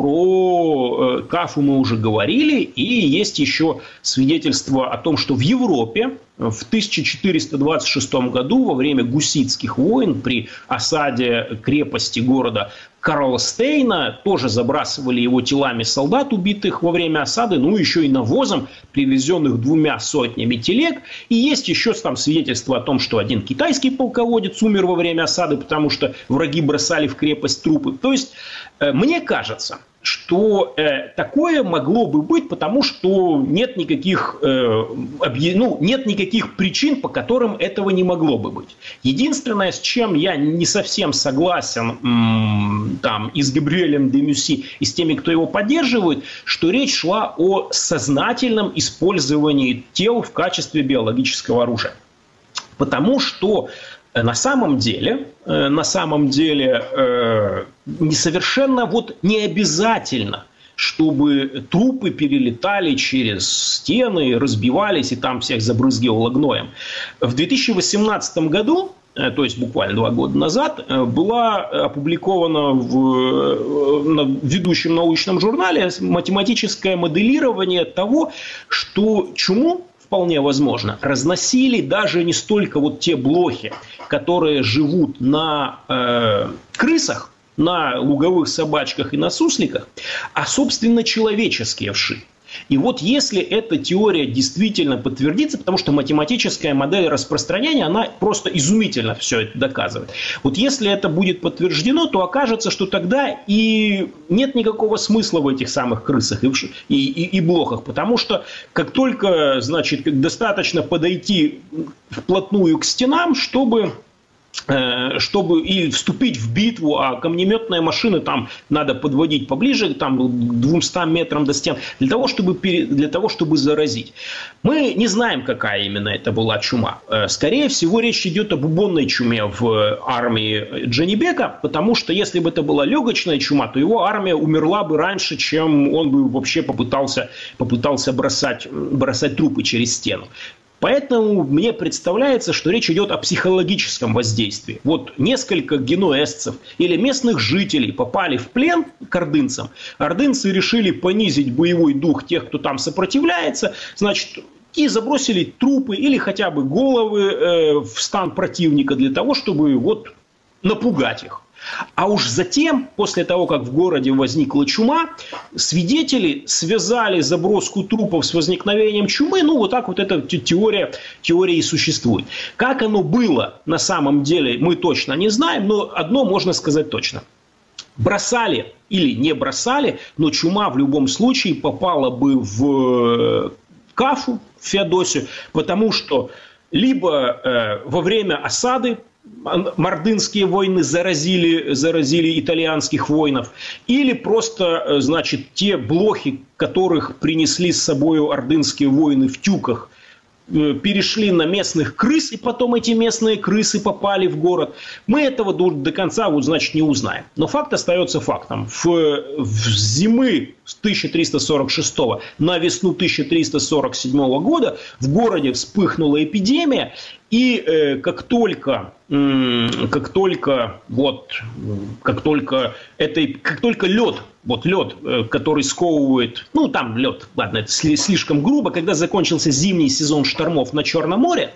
про Кафу мы уже говорили, и есть еще свидетельство о том, что в Европе в тысяча четыреста двадцать шестом году во время гусситских войн при осаде крепости города Карлстейна тоже забрасывали его телами солдат, убитых во время осады, ну еще и навозом, привезенных двумя сотнями телег. И есть еще там свидетельство о том, что один китайский полководец умер во время осады, потому что враги бросали в крепость трупы. То есть, э, мне кажется, что э, такое могло бы быть, потому что нет никаких, э, объ... ну, нет никаких причин, по которым этого не могло бы быть. Единственное, с чем я не совсем согласен м- там, и с Габриэлем де Мюсси, и с теми, кто его поддерживает, что речь шла о сознательном использовании тел в качестве биологического оружия. Потому что на самом деле, на самом деле э, совершенно вот не обязательно, чтобы трупы перелетали через стены, разбивались и там всех забрызгивало гноем. В две тысячи восемнадцатом году, то есть буквально два года назад, была опубликована в, в ведущем научном журнале математическое моделирование того, что чуму, вполне возможно, разносили даже не столько вот те блохи, которые живут на э, крысах, на луговых собачках и на сусликах, а, собственно, человеческие вши. И вот если эта теория действительно подтвердится, потому что математическая модель распространения, она просто изумительно все это доказывает. Вот если это будет подтверждено, то окажется, что тогда и нет никакого смысла в этих самых крысах и, и, и, и блохах. Потому что как только, значит, достаточно подойти вплотную к стенам, чтобы... чтобы и вступить в битву, а камнеметные машины там надо подводить поближе, там, к двумстам метрам до стен, для того, чтобы, для того, чтобы заразить. Мы не знаем, какая именно это была чума. Скорее всего, речь идет об бубонной чуме в армии Джанибека, потому что если бы это была легочная чума, то его армия умерла бы раньше, чем он бы вообще попытался, попытался бросать, бросать трупы через стену. Поэтому мне представляется, что речь идет о психологическом воздействии. Вот несколько генуэзцев или местных жителей попали в плен к ордынцам. Ордынцы решили понизить боевой дух тех, кто там сопротивляется, значит, и забросили трупы или хотя бы головы э, в стан противника для того, чтобы вот напугать их. А уж затем, после того, как в городе возникла чума, свидетели связали заброску трупов с возникновением чумы. Ну, вот так вот эта теория, теория и существует. Как оно было на самом деле, мы точно не знаем, но одно можно сказать точно. Бросали или не бросали, но чума в любом случае попала бы в Кафу, в Феодосию, потому что либо э, во время осады мордынские войны заразили, заразили итальянских воинов, или просто, значит, те блохи, которых принесли с собой ордынские воины в тюках, перешли на местных крыс, и потом эти местные крысы попали в город. Мы этого до, до конца, вот, значит, не узнаем. Но факт остается фактом. В, в зимы с тысяча триста сорок шестого на весну тысяча триста сорок седьмого года в городе вспыхнула эпидемия, и э, как только, э, как только, вот, как только, это, как только лед, вот лед, э, который сковывает, ну там лед, ладно, это слишком грубо, когда закончился зимний сезон штормов на Черном море,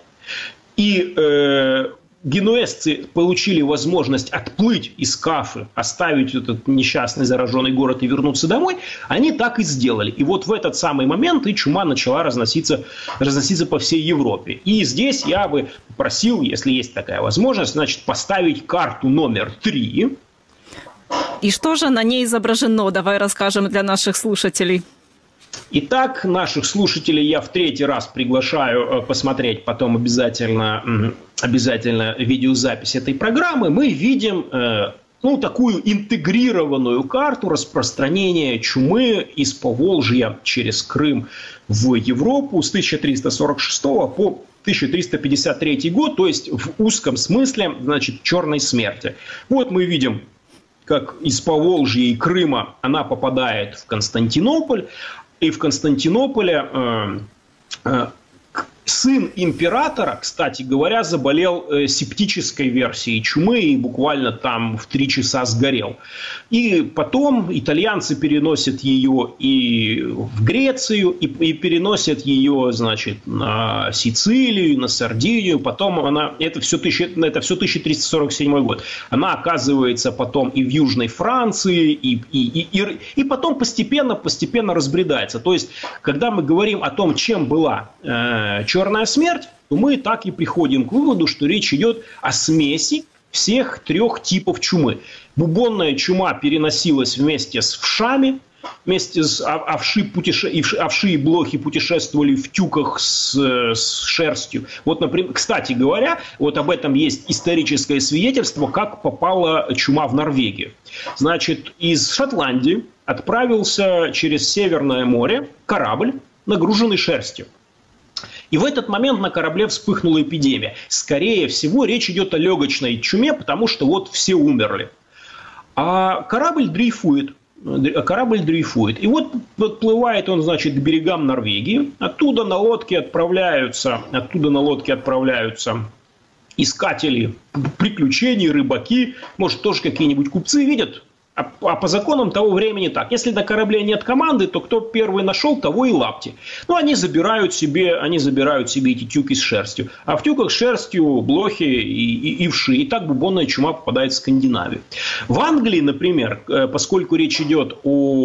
и э, генуэзцы получили возможность отплыть из Кафы, оставить этот несчастный зараженный город и вернуться домой, они так и сделали. И вот в этот самый момент и чума начала разноситься, разноситься по всей Европе. И здесь я бы просил, если есть такая возможность, значит, поставить карту номер три. И что же на ней изображено? Давай расскажем для наших слушателей. Итак, наших слушателей я в третий раз приглашаю посмотреть потом обязательно, обязательно видеозапись этой программы. Мы видим ну, такую интегрированную карту распространения чумы из Поволжья через Крым в Европу с тысяча триста сорок шестого по тысяча триста пятьдесят третий год, то есть в узком смысле, значит, черной смерти. Вот мы видим, как из Поволжья и Крыма она попадает в Константинополь, и в Константинополе э, э, сын императора, кстати говоря, заболел э, септической версией чумы и буквально там в три часа сгорел. И потом итальянцы переносят ее и в Грецию, и, и переносят ее, значит, на Сицилию, на Сардинию. Потом она, это все, тысяча, это все тысяча триста сорок седьмой год. Она оказывается потом и в Южной Франции, и, и, и, и, и потом постепенно, постепенно разбредается. То есть, когда мы говорим о том, чем была э, черная смерть, то мы так и приходим к выводу, что речь идет о смеси всех трех типов чумы. Бубонная чума переносилась вместе с вшами, вместе с овши, путеше... овши и блохи путешествовали в тюках с, с шерстью. Вот, например, кстати говоря, вот об этом есть историческое свидетельство, как попала чума в Норвегию. Значит, из Шотландии отправился через Северное море корабль, нагруженный шерстью. И в этот момент на корабле вспыхнула эпидемия. Скорее всего, речь идет о легочной чуме, потому что вот все умерли. А корабль дрейфует. Корабль дрейфует. И вот подплывает он, значит, к берегам Норвегии. Оттуда на лодке отправляются, оттуда на лодке отправляются искатели приключений, рыбаки. Может, тоже какие-нибудь купцы видят. А по законам того времени так. Если на корабле нет команды, то кто первый нашел, того и лапти. Ну, они забирают себе, они забирают себе эти тюки с шерстью. А в тюках с шерстью блохи и, и, и вши. И так бубонная чума попадает в Скандинавию. В Англии, например, поскольку речь идет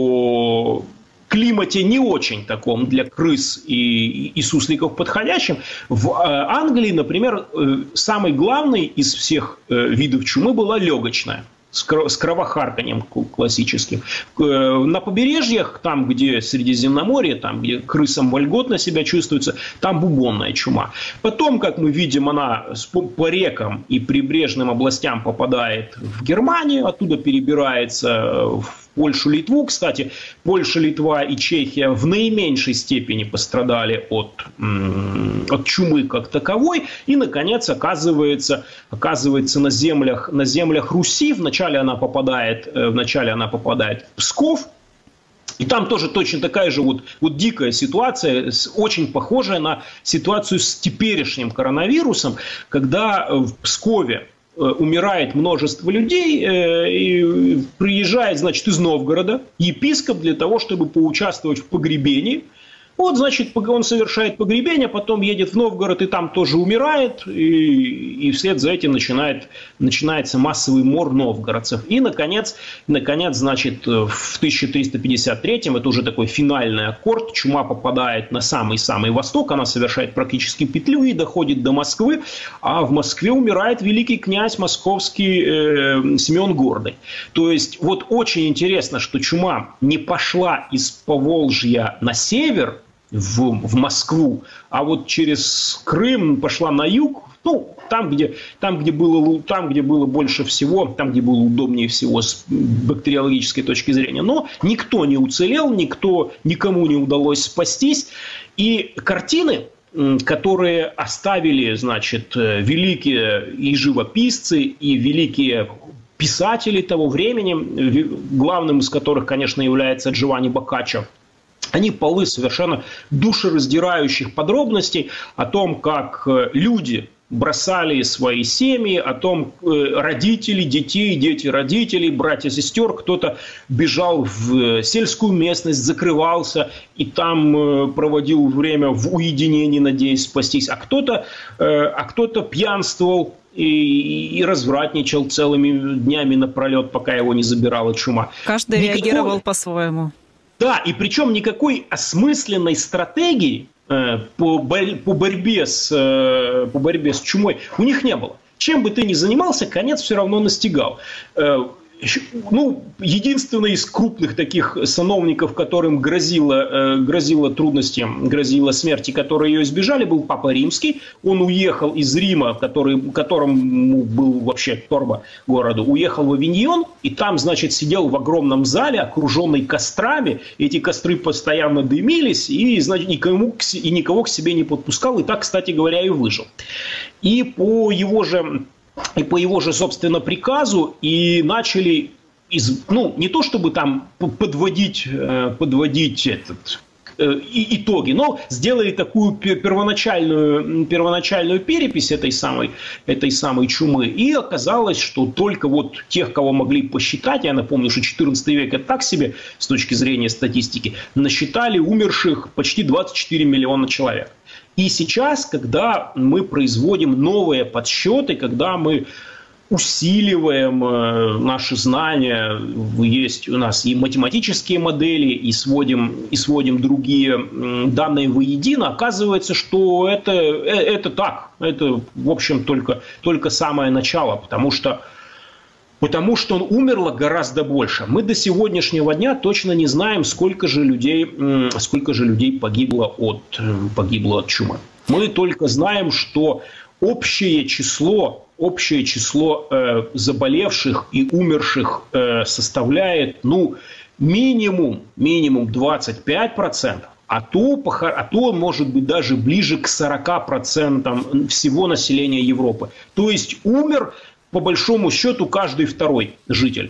о климате не очень таком для крыс и, и сусликов подходящим, в Англии, например, самый главный из всех видов чумы была легочная. С кровохарканьем классическим. На побережьях, там, где Средиземноморье, там, где крысам вольготно себя чувствуется, там бубонная чума. Потом, как мы видим, она по рекам и прибрежным областям попадает в Германию, оттуда перебирается в Польшу, Литву. Кстати, Польша, Литва и Чехия в наименьшей степени пострадали от, от чумы как таковой. И, наконец, оказывается, оказывается на, землях, на землях Руси. Вначале она попадает, вначале она попадает в Псков. И там тоже точно такая же вот, вот дикая ситуация, очень похожая на ситуацию с теперешним коронавирусом, когда в Пскове умирает множество людей, и приезжает, значит, из Новгорода епископ для того, чтобы поучаствовать в погребении. Вот, значит, он совершает погребение, потом едет в Новгород и там тоже умирает, и, и вслед за этим начинает, начинается массовый мор новгородцев. И, наконец, наконец, значит, в тысяча триста пятьдесят третьем, это уже такой финальный аккорд, чума попадает на самый-самый восток, она совершает практически петлю и доходит до Москвы, а в Москве умирает великий князь московский э, Семен Гордый. То есть, вот очень интересно, что чума не пошла из Поволжья на север, В, в Москву, а вот через Крым пошла на юг, ну, там где, там, где было, там, где было больше всего, там, где было удобнее всего с бактериологической точки зрения. Но никто не уцелел, никто, никому не удалось спастись. И картины, которые оставили, значит, великие и живописцы, и великие писатели того времени, главным из которых, конечно, является Джованни Боккаччо, они полны совершенно душераздирающих подробностей о том, как люди бросали свои семьи, о том, родители, детей, дети родителей, братья, сестер, кто-то бежал в сельскую местность, закрывался и там проводил время в уединении, надеясь спастись, а кто-то, а кто-то пьянствовал и, и развратничал целыми днями напролет, пока его не забирала чума. Каждый Никакого... реагировал по-своему. Да, и причем никакой осмысленной стратегии э, по, бор- по, борьбе с, э, по борьбе с чумой у них не было. Чем бы ты ни занимался, конец все равно настигал. Э, ну, единственный из крупных таких сановников, которым грозило, грозило трудности, грозила смерти, которые ее избежали, был Папа Римский. Он уехал из Рима, который, которому был вообще торба городу, уехал в Авиньон, и там, значит, сидел в огромном зале, окруженный кострами. Эти костры постоянно дымились, и, значит, никому, и никого к себе не подпускал, и так, кстати говоря, и выжил. И по его же... И по его же, собственно, приказу и начали, из, ну, не то чтобы там подводить, подводить этот, итоги, но сделали такую первоначальную, первоначальную перепись этой самой, этой самой чумы. И оказалось, что только вот тех, кого могли посчитать, я напомню, что четырнадцатый век это так себе с точки зрения статистики, насчитали умерших почти двадцать четыре миллиона человек. И сейчас, когда мы производим новые подсчеты, когда мы усиливаем наши знания, есть у нас и математические модели, и сводим, и сводим другие данные воедино, оказывается, что это, это так, это, в общем, только, только самое начало, потому что Потому что умерло гораздо больше. Мы до сегодняшнего дня точно не знаем, сколько же людей, сколько же людей погибло от, погибло от чумы. Мы только знаем, что общее число, общее число э, заболевших и умерших э, составляет ну, минимум, минимум двадцать пять процентов. А то, а то, может быть, даже ближе к сорока процентам всего населения Европы. То есть умер, по большому счету, каждый второй житель.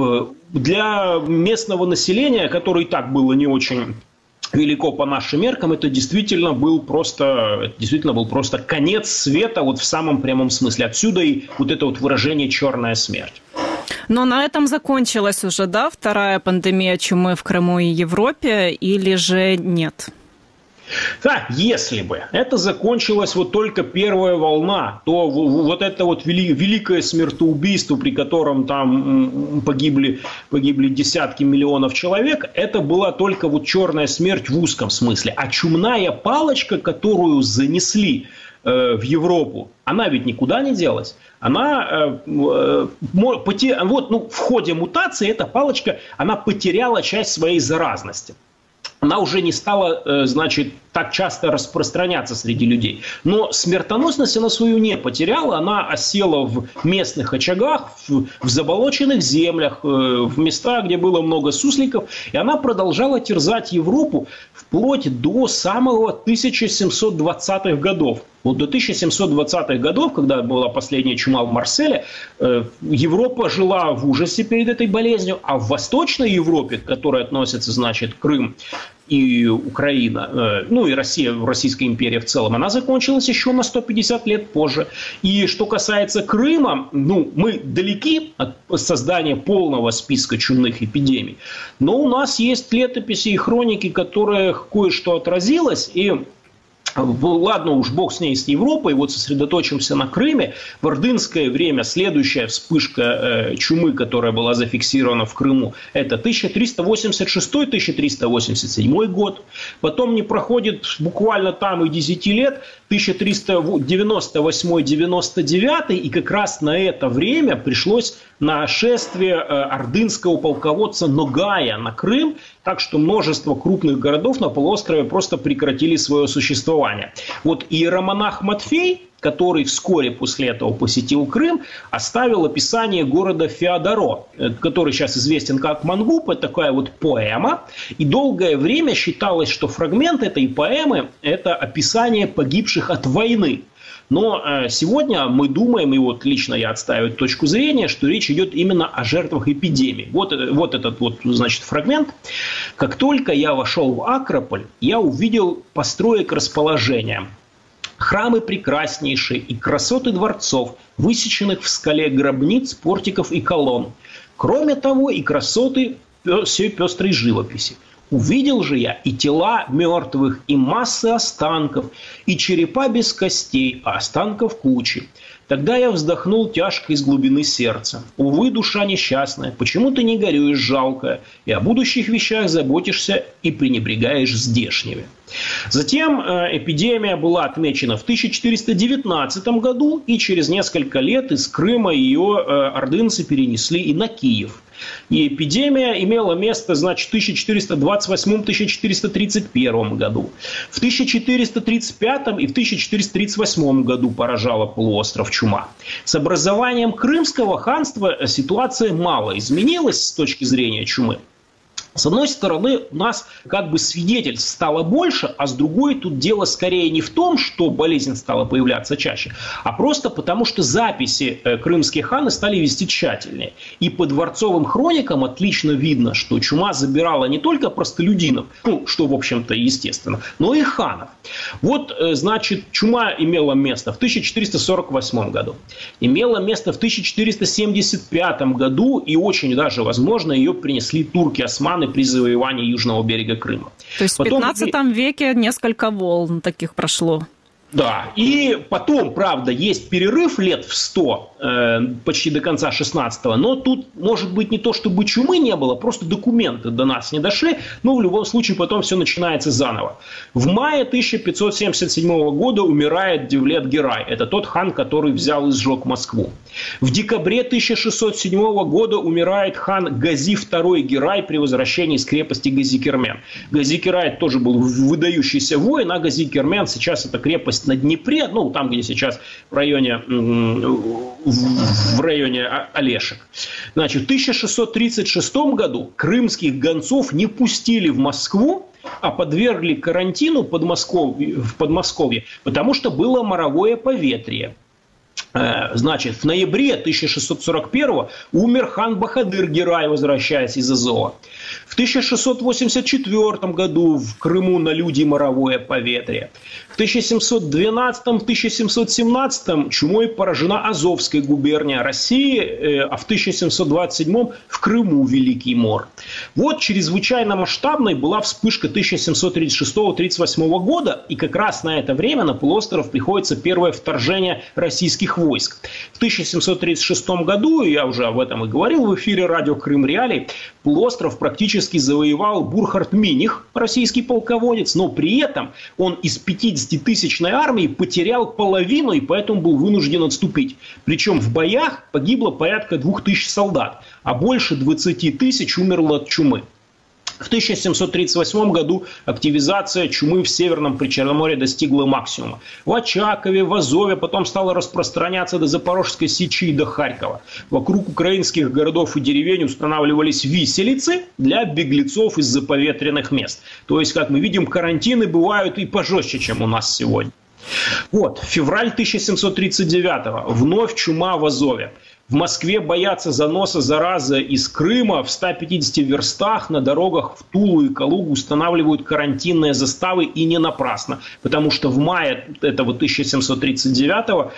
Для местного населения, которое и так было не очень велико по нашим меркам, это действительно был просто, действительно был просто конец света вот в самом прямом смысле. Отсюда и вот это вот выражение «черная смерть». Но на этом закончилась уже, да, вторая пандемия чумы в Крыму и Европе, или же нет? Да, если бы это закончилась вот только первая волна, то вот это вот вели, великое смертоубийство, при котором там погибли, погибли десятки миллионов человек, это была только вот черная смерть в узком смысле. А чумная палочка, которую занесли э, в Европу, она ведь никуда не делась. Она, э, э, поте... вот, ну, в ходе мутации эта палочка, она потеряла часть своей заразности. Она уже не стала, значит, так часто распространяться среди людей. Но смертоносность она свою не потеряла. Она осела в местных очагах, в, в заболоченных землях, в местах, где было много сусликов. И она продолжала терзать Европу вплоть до самого тысяча семьсот двадцатых годов. Вот до тысяча семьсот двадцатых годов, когда была последняя чума в Марселе, Европа жила в ужасе перед этой болезнью, а в Восточной Европе, к которой относятся, значит, Крым и Украина, ну и Россия, Российская империя в целом, она закончилась еще на сто пятьдесят лет позже. И что касается Крыма, ну, мы далеки от создания полного списка чумных эпидемий, но у нас есть летописи и хроники, которых кое-что отразилось, и ладно уж, бог с ней, с Европой, вот сосредоточимся на Крыме. В ордынское время следующая вспышка э, чумы, которая была зафиксирована в Крыму, это тысяча триста восемьдесят шестой — тысяча триста восемьдесят седьмой год. Потом не проходит буквально там и десяти лет, тысяча триста девяносто восьмой — девяносто девятый, и как раз на это время пришлось нашествие э, ордынского полководца Ногая на Крым, так что множество крупных городов на полуострове просто прекратили свое существование. Вот иеромонах Матфей, который вскоре после этого посетил Крым, оставил описание города Феодоро, который сейчас известен как Мангуб. Это такая вот поэма. И долгое время считалось, что фрагмент этой поэмы – это описание погибших от войны. Но сегодня мы думаем, и вот лично я отстаиваю точку зрения, что речь идет именно о жертвах эпидемии. Вот, вот этот вот, значит, фрагмент. Как только я вошел в Акрополь, я увидел построек расположения. Храмы прекраснейшие и красоты дворцов, высеченных в скале гробниц, портиков и колонн. Кроме того, и красоты всей пестрой живописи. Увидел же я и тела мертвых, и массы останков, и черепа без костей, а останков кучи. Тогда я вздохнул тяжко из глубины сердца. Увы, душа несчастная, почему ты не горюешь, жалкая, и о будущих вещах заботишься и пренебрегаешь здешними. Затем эпидемия была отмечена в тысяча четыреста девятнадцатом году, и через несколько лет из Крыма ее ордынцы перенесли и на Киев. И эпидемия имела место, значит, в тысяча четыреста двадцать восьмом — тысяча четыреста тридцать первом году. В тысяча четыреста тридцать пятом и в тысяча четыреста тридцать восьмом году поражала полуостров чума. С образованием Крымского ханства ситуация мало изменилась с точки зрения чумы. С одной стороны, у нас как бы свидетельств стало больше, а с другой тут дело скорее не в том, что болезнь стала появляться чаще, а просто потому, что записи крымские ханы стали вести тщательнее. И по дворцовым хроникам отлично видно, что чума забирала не только простолюдинов, ну, что, в общем-то, естественно, но и ханов. Вот, значит, чума имела место в тысяча четыреста сорок восьмом году, имела место в тысяча четыреста семьдесят пятом году, и очень даже, возможно, ее принесли турки-османы при завоевании южного берега Крыма. То есть потом... в пятнадцатом веке несколько волн таких прошло. Да, и потом, правда, есть перерыв лет в сто, э, почти до конца шестнадцатого, но тут, может быть, не то, чтобы чумы не было, просто документы до нас не дошли, но в любом случае потом все начинается заново. В мае тысяча пятьсот семьдесят седьмого года умирает Девлет-Герай, это тот хан, который взял и сжег Москву. В декабре тысяча шестьсот седьмого года умирает хан Гази второй Герай при возвращении из крепости Гази-Кермен. Гази-Керай тоже был выдающийся воин, а Гази-Кермен сейчас это крепость на Днепре, ну, там, где сейчас в районе, в районе Олешек. Значит, в тысяча шестьсот тридцать шестом году крымских гонцов не пустили в Москву, а подвергли карантину Подмосковье, в Подмосковье, потому что было моровое поветрие. Значит, в ноябре тысяча шестьсот сорок первого умер хан Бахадыр-Герай, возвращаясь из Азова. В тысяча шестьсот восемьдесят четвёртом году в Крыму на люди моровое поветрие. В тысяча семьсот двенадцатом — тысяча семьсот семнадцатом чумой поражена Азовская губерния России, а в тысяча семьсот двадцать седьмом в Крыму Великий Мор. Вот чрезвычайно масштабной была вспышка тысяча семьсот тридцать шестого — тридцать восьмого года, и как раз на это время на полуостров приходится первое вторжение российских войск. В тысяча семьсот тридцать шестом году, я уже об этом и говорил в эфире радио Крым Реалии, полуостров практически завоевал Бурхард Миних, российский полководец, но при этом он из пятидесятитысячной армии потерял половину и поэтому был вынужден отступить. Причем в боях погибло порядка двух тысяч солдат, а больше двадцати тысяч умерло от чумы. В тысяча семьсот тридцать восьмом году активизация чумы в Северном Причерноморье достигла максимума. В Очакове, в Азове, потом стала распространяться до Запорожской Сечи и до Харькова. Вокруг украинских городов и деревень устанавливались виселицы для беглецов из заповетренных мест. То есть, как мы видим, карантины бывают и пожестче, чем у нас сегодня. Вот, февраль тысяча семьсот тридцать девятого. Вновь чума в Азове. В Москве боятся заноса заразы из Крыма. В ста пятидесяти верстах на дорогах в Тулу и Калугу устанавливают карантинные заставы, и не напрасно. Потому что в мае этого тысяча семьсот тридцать девятого,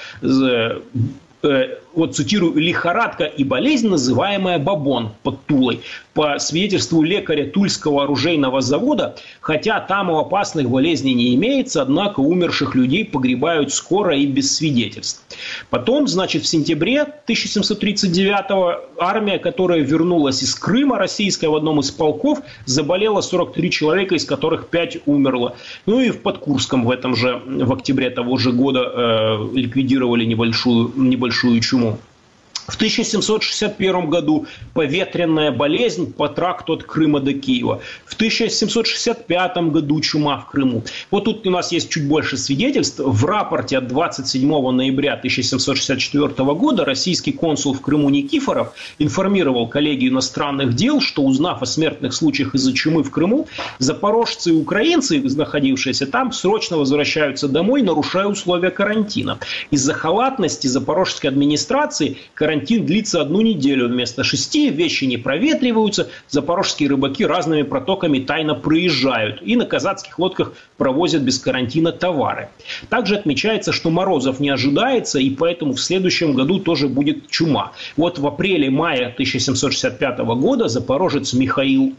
вот цитирую, лихорадка и болезнь, называемая Бабон под Тулой, по свидетельству лекаря Тульского оружейного завода, хотя там у опасных болезней не имеется, однако умерших людей погребают скоро и без свидетельств. Потом, значит, в сентябре тысяча семьсот тридцать девятого армия, которая вернулась из Крыма, российская, в одном из полков, заболела сорок три человека, из которых пять умерло. Ну и в Подкурском в этом же, в октябре того же года э, ликвидировали небольшую, небольшую чуму. В тысяча семьсот шестьдесят первом году поветренная болезнь по тракту от Крыма до Киева. В тысяча семьсот шестьдесят пятом году чума в Крыму. Вот тут у нас есть чуть больше свидетельств. В рапорте от двадцать седьмого ноября тысяча семьсот шестьдесят четвёртого года российский консул в Крыму Никифоров информировал коллегию иностранных дел, что, узнав о смертных случаях из-за чумы в Крыму, запорожцы и украинцы, находившиеся там, срочно возвращаются домой, нарушая условия карантина. Из-за халатности запорожской администрации карантин Карантин длится одну неделю вместо шести, вещи не проветриваются, запорожские рыбаки разными протоками тайно проезжают и на казацких лодках провозят без карантина товары. Также отмечается, что морозов не ожидается, и поэтому в следующем году тоже будет чума. Вот в апреле-мае тысяча семьсот шестьдесят пятого года запорожец Михаил Ус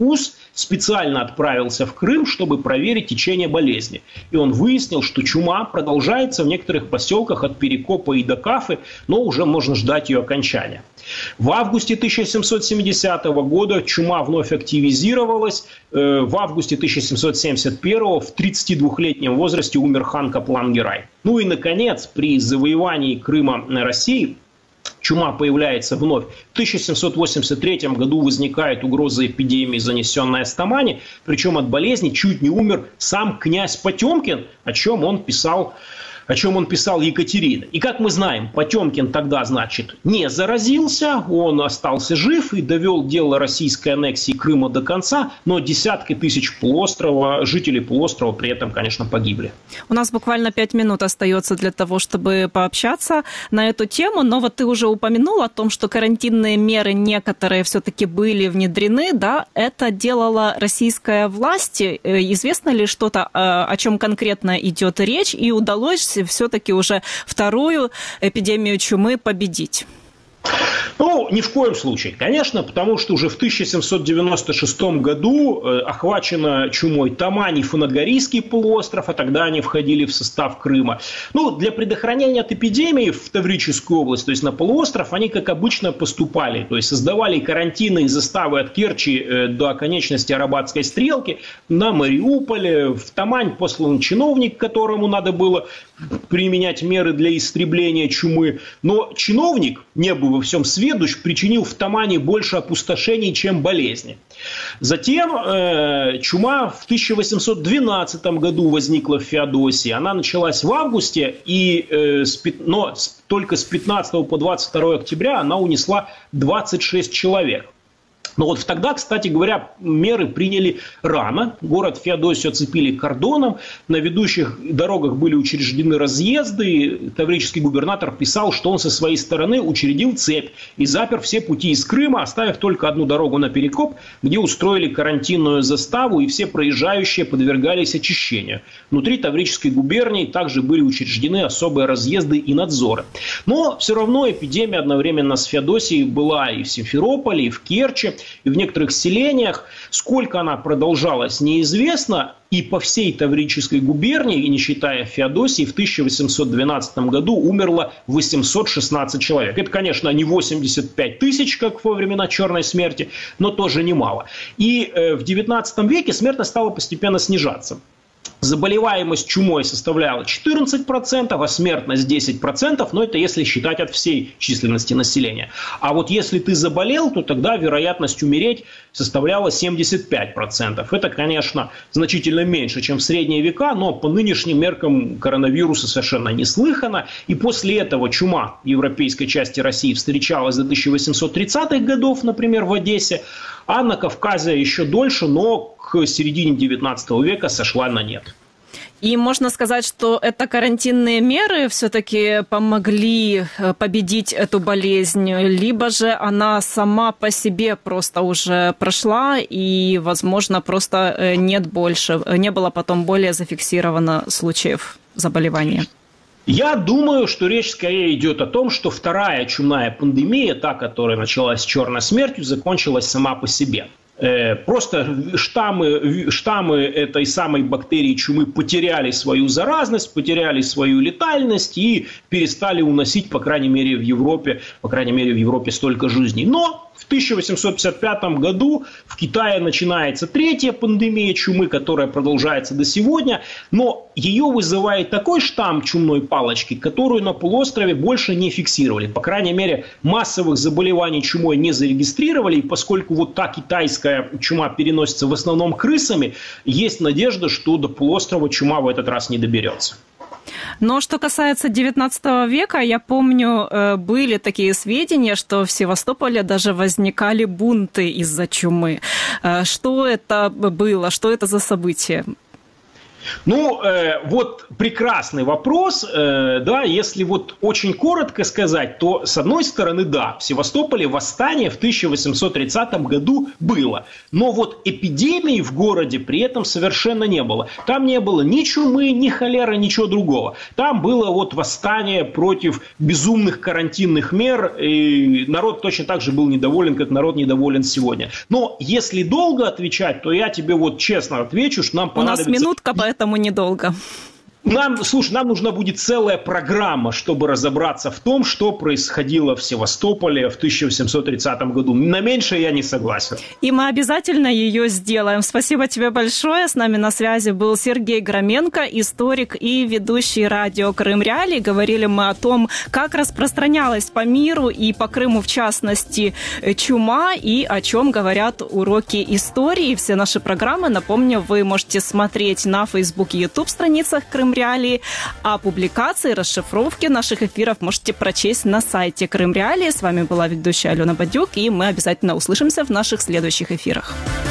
специально отправился в Крым, чтобы проверить течение болезни. И он выяснил, что чума продолжается в некоторых поселках от Перекопа и до Кафы, но уже можно ждать ее окончания. В августе тысяча семьсот семидесятого года чума вновь активизировалась. В августе тысяча семьсот семьдесят первого в тридцатидвухлетнем возрасте умер хан Каплан-Герай. Ну и, наконец, при завоевании Крыма России чума появляется вновь. В тысяча семьсот восемьдесят третьем году возникает угроза эпидемии, занесенная с Тамани. Причем от болезни чуть не умер сам князь Потемкин, о чем он писал о чем он писал Екатерине. И как мы знаем, Потемкин тогда, значит, не заразился, он остался жив и довел дело российской аннексии Крыма до конца, но десятки тысяч полуострова, жителей полуострова при этом, конечно, погибли. У нас буквально пять минут остается для того, чтобы пообщаться на эту тему, но вот ты уже упомянул о том, что карантинные меры некоторые все-таки были внедрены, да, это делала российская власть. Известно ли что-то, о чем конкретно идет речь, и удалось все-таки уже вторую эпидемию чумы победить? Ну, ни в коем случае, конечно, потому что уже в тысяча семьсот девяносто шестом году э, охвачена чумой Тамань и Фанагорийский полуостров, а тогда они входили в состав Крыма. Ну, для предохранения от эпидемии в Таврическую область, то есть на полуостров, они, как обычно, поступали. То есть создавали карантинные заставы от Керчи э, до оконечности Арабатской стрелки. На Мариуполе, в Тамань послан чиновник, которому надо было применять меры для истребления чумы. Но чиновник, не был во всем сведущ, причинил в Тамани больше опустошений, чем болезни. Затем э, чума в тысяча восемьсот двенадцатом году возникла в Феодосии. Она началась в августе, и, э, с, но с, только с пятнадцатого по двадцать второе октября она унесла двадцать шесть человек. Но вот тогда, кстати говоря, меры приняли рано. Город Феодосию оцепили кордоном. На ведущих дорогах были учреждены разъезды. Таврический губернатор писал, что он со своей стороны учредил цепь и запер все пути из Крыма, оставив только одну дорогу на Перекоп, где устроили карантинную заставу, и все проезжающие подвергались очищению. Внутри Таврической губернии также были учреждены особые разъезды и надзоры. Но все равно эпидемия одновременно с Феодосией была и в Симферополе, и в Керчи, и в некоторых селениях. Сколько она продолжалась, неизвестно. И по всей Таврической губернии, и не считая Феодосии, в тысяча восемьсот двенадцатом году умерло восемьсот шестнадцать человек. Это, конечно, не восемьдесят пять тысяч, как во времена Черной смерти, но тоже немало. И э, в девятнадцатом веке смертность стала постепенно снижаться. Заболеваемость чумой составляла четырнадцать процентов, а смертность десять процентов, но это если считать от всей численности населения. А вот если ты заболел, то тогда вероятность умереть составляла семьдесят пять процентов. Это, конечно, значительно меньше, чем в средние века, но по нынешним меркам коронавируса совершенно неслыханно. И после этого чума в европейской части России встречалась до тысяча восемьсот тридцатых годов, например, в Одессе, а на Кавказе еще дольше, но к середине девятнадцатого века сошла на нет. И можно сказать, что это карантинные меры все-таки помогли победить эту болезнь, либо же она сама по себе просто уже прошла, и, возможно, просто нет больше, не было потом более зафиксировано случаев заболевания. Я думаю, что речь скорее идет о том, что вторая чумная пандемия, та, которая началась с черной смертью, закончилась сама по себе. Просто штаммы, штаммы этой самой бактерии чумы потеряли свою заразность, потеряли свою летальность и перестали уносить, по крайней мере, в Европе, по крайней мере, в Европе столько жизней. Но в тысяча восемьсот пятьдесят пятом году в Китае начинается третья пандемия чумы, которая продолжается до сегодня, но ее вызывает такой штамм чумной палочки, которую на полуострове больше не фиксировали. По крайней мере, массовых заболеваний чумой не зарегистрировали, и поскольку вот та китайская чума переносится в основном крысами, есть надежда, что до полуострова чума в этот раз не доберется. Но что касается девятнадцатого века, я помню, были такие сведения, что в Севастополе даже возникали бунты из-за чумы. Что это было? Что это за событие? Ну, э, вот прекрасный вопрос, э, да, если вот очень коротко сказать, то, с одной стороны, да, в Севастополе восстание в тысяча восемьсот тридцатом году было, но вот эпидемии в городе при этом совершенно не было. Там не было ни чумы, ни холеры, ничего другого. Там было вот восстание против безумных карантинных мер, и народ точно так же был недоволен, как народ недоволен сегодня. Но если долго отвечать, то я тебе вот честно отвечу, что нам понадобится... У нас минутка, поэтому недолго. Нам, слушай, нам нужна будет целая программа, чтобы разобраться в том, что происходило в Севастополе в тысяча восемьсот тридцатом году. На меньшее я не согласен. И мы обязательно ее сделаем. Спасибо тебе большое. С нами на связи был Сергей Громенко, историк и ведущий радио Крым Реалии. Говорили мы о том, как распространялась по миру и по Крыму в частности чума, и о чем говорят уроки истории. Все наши программы, напомню, вы можете смотреть на Facebook и YouTube страницах Крым Реалии, а публикации, расшифровки наших эфиров можете прочесть на сайте Крым Реалии. С вами была ведущая Алена Бадюк, и мы обязательно услышимся в наших следующих эфирах.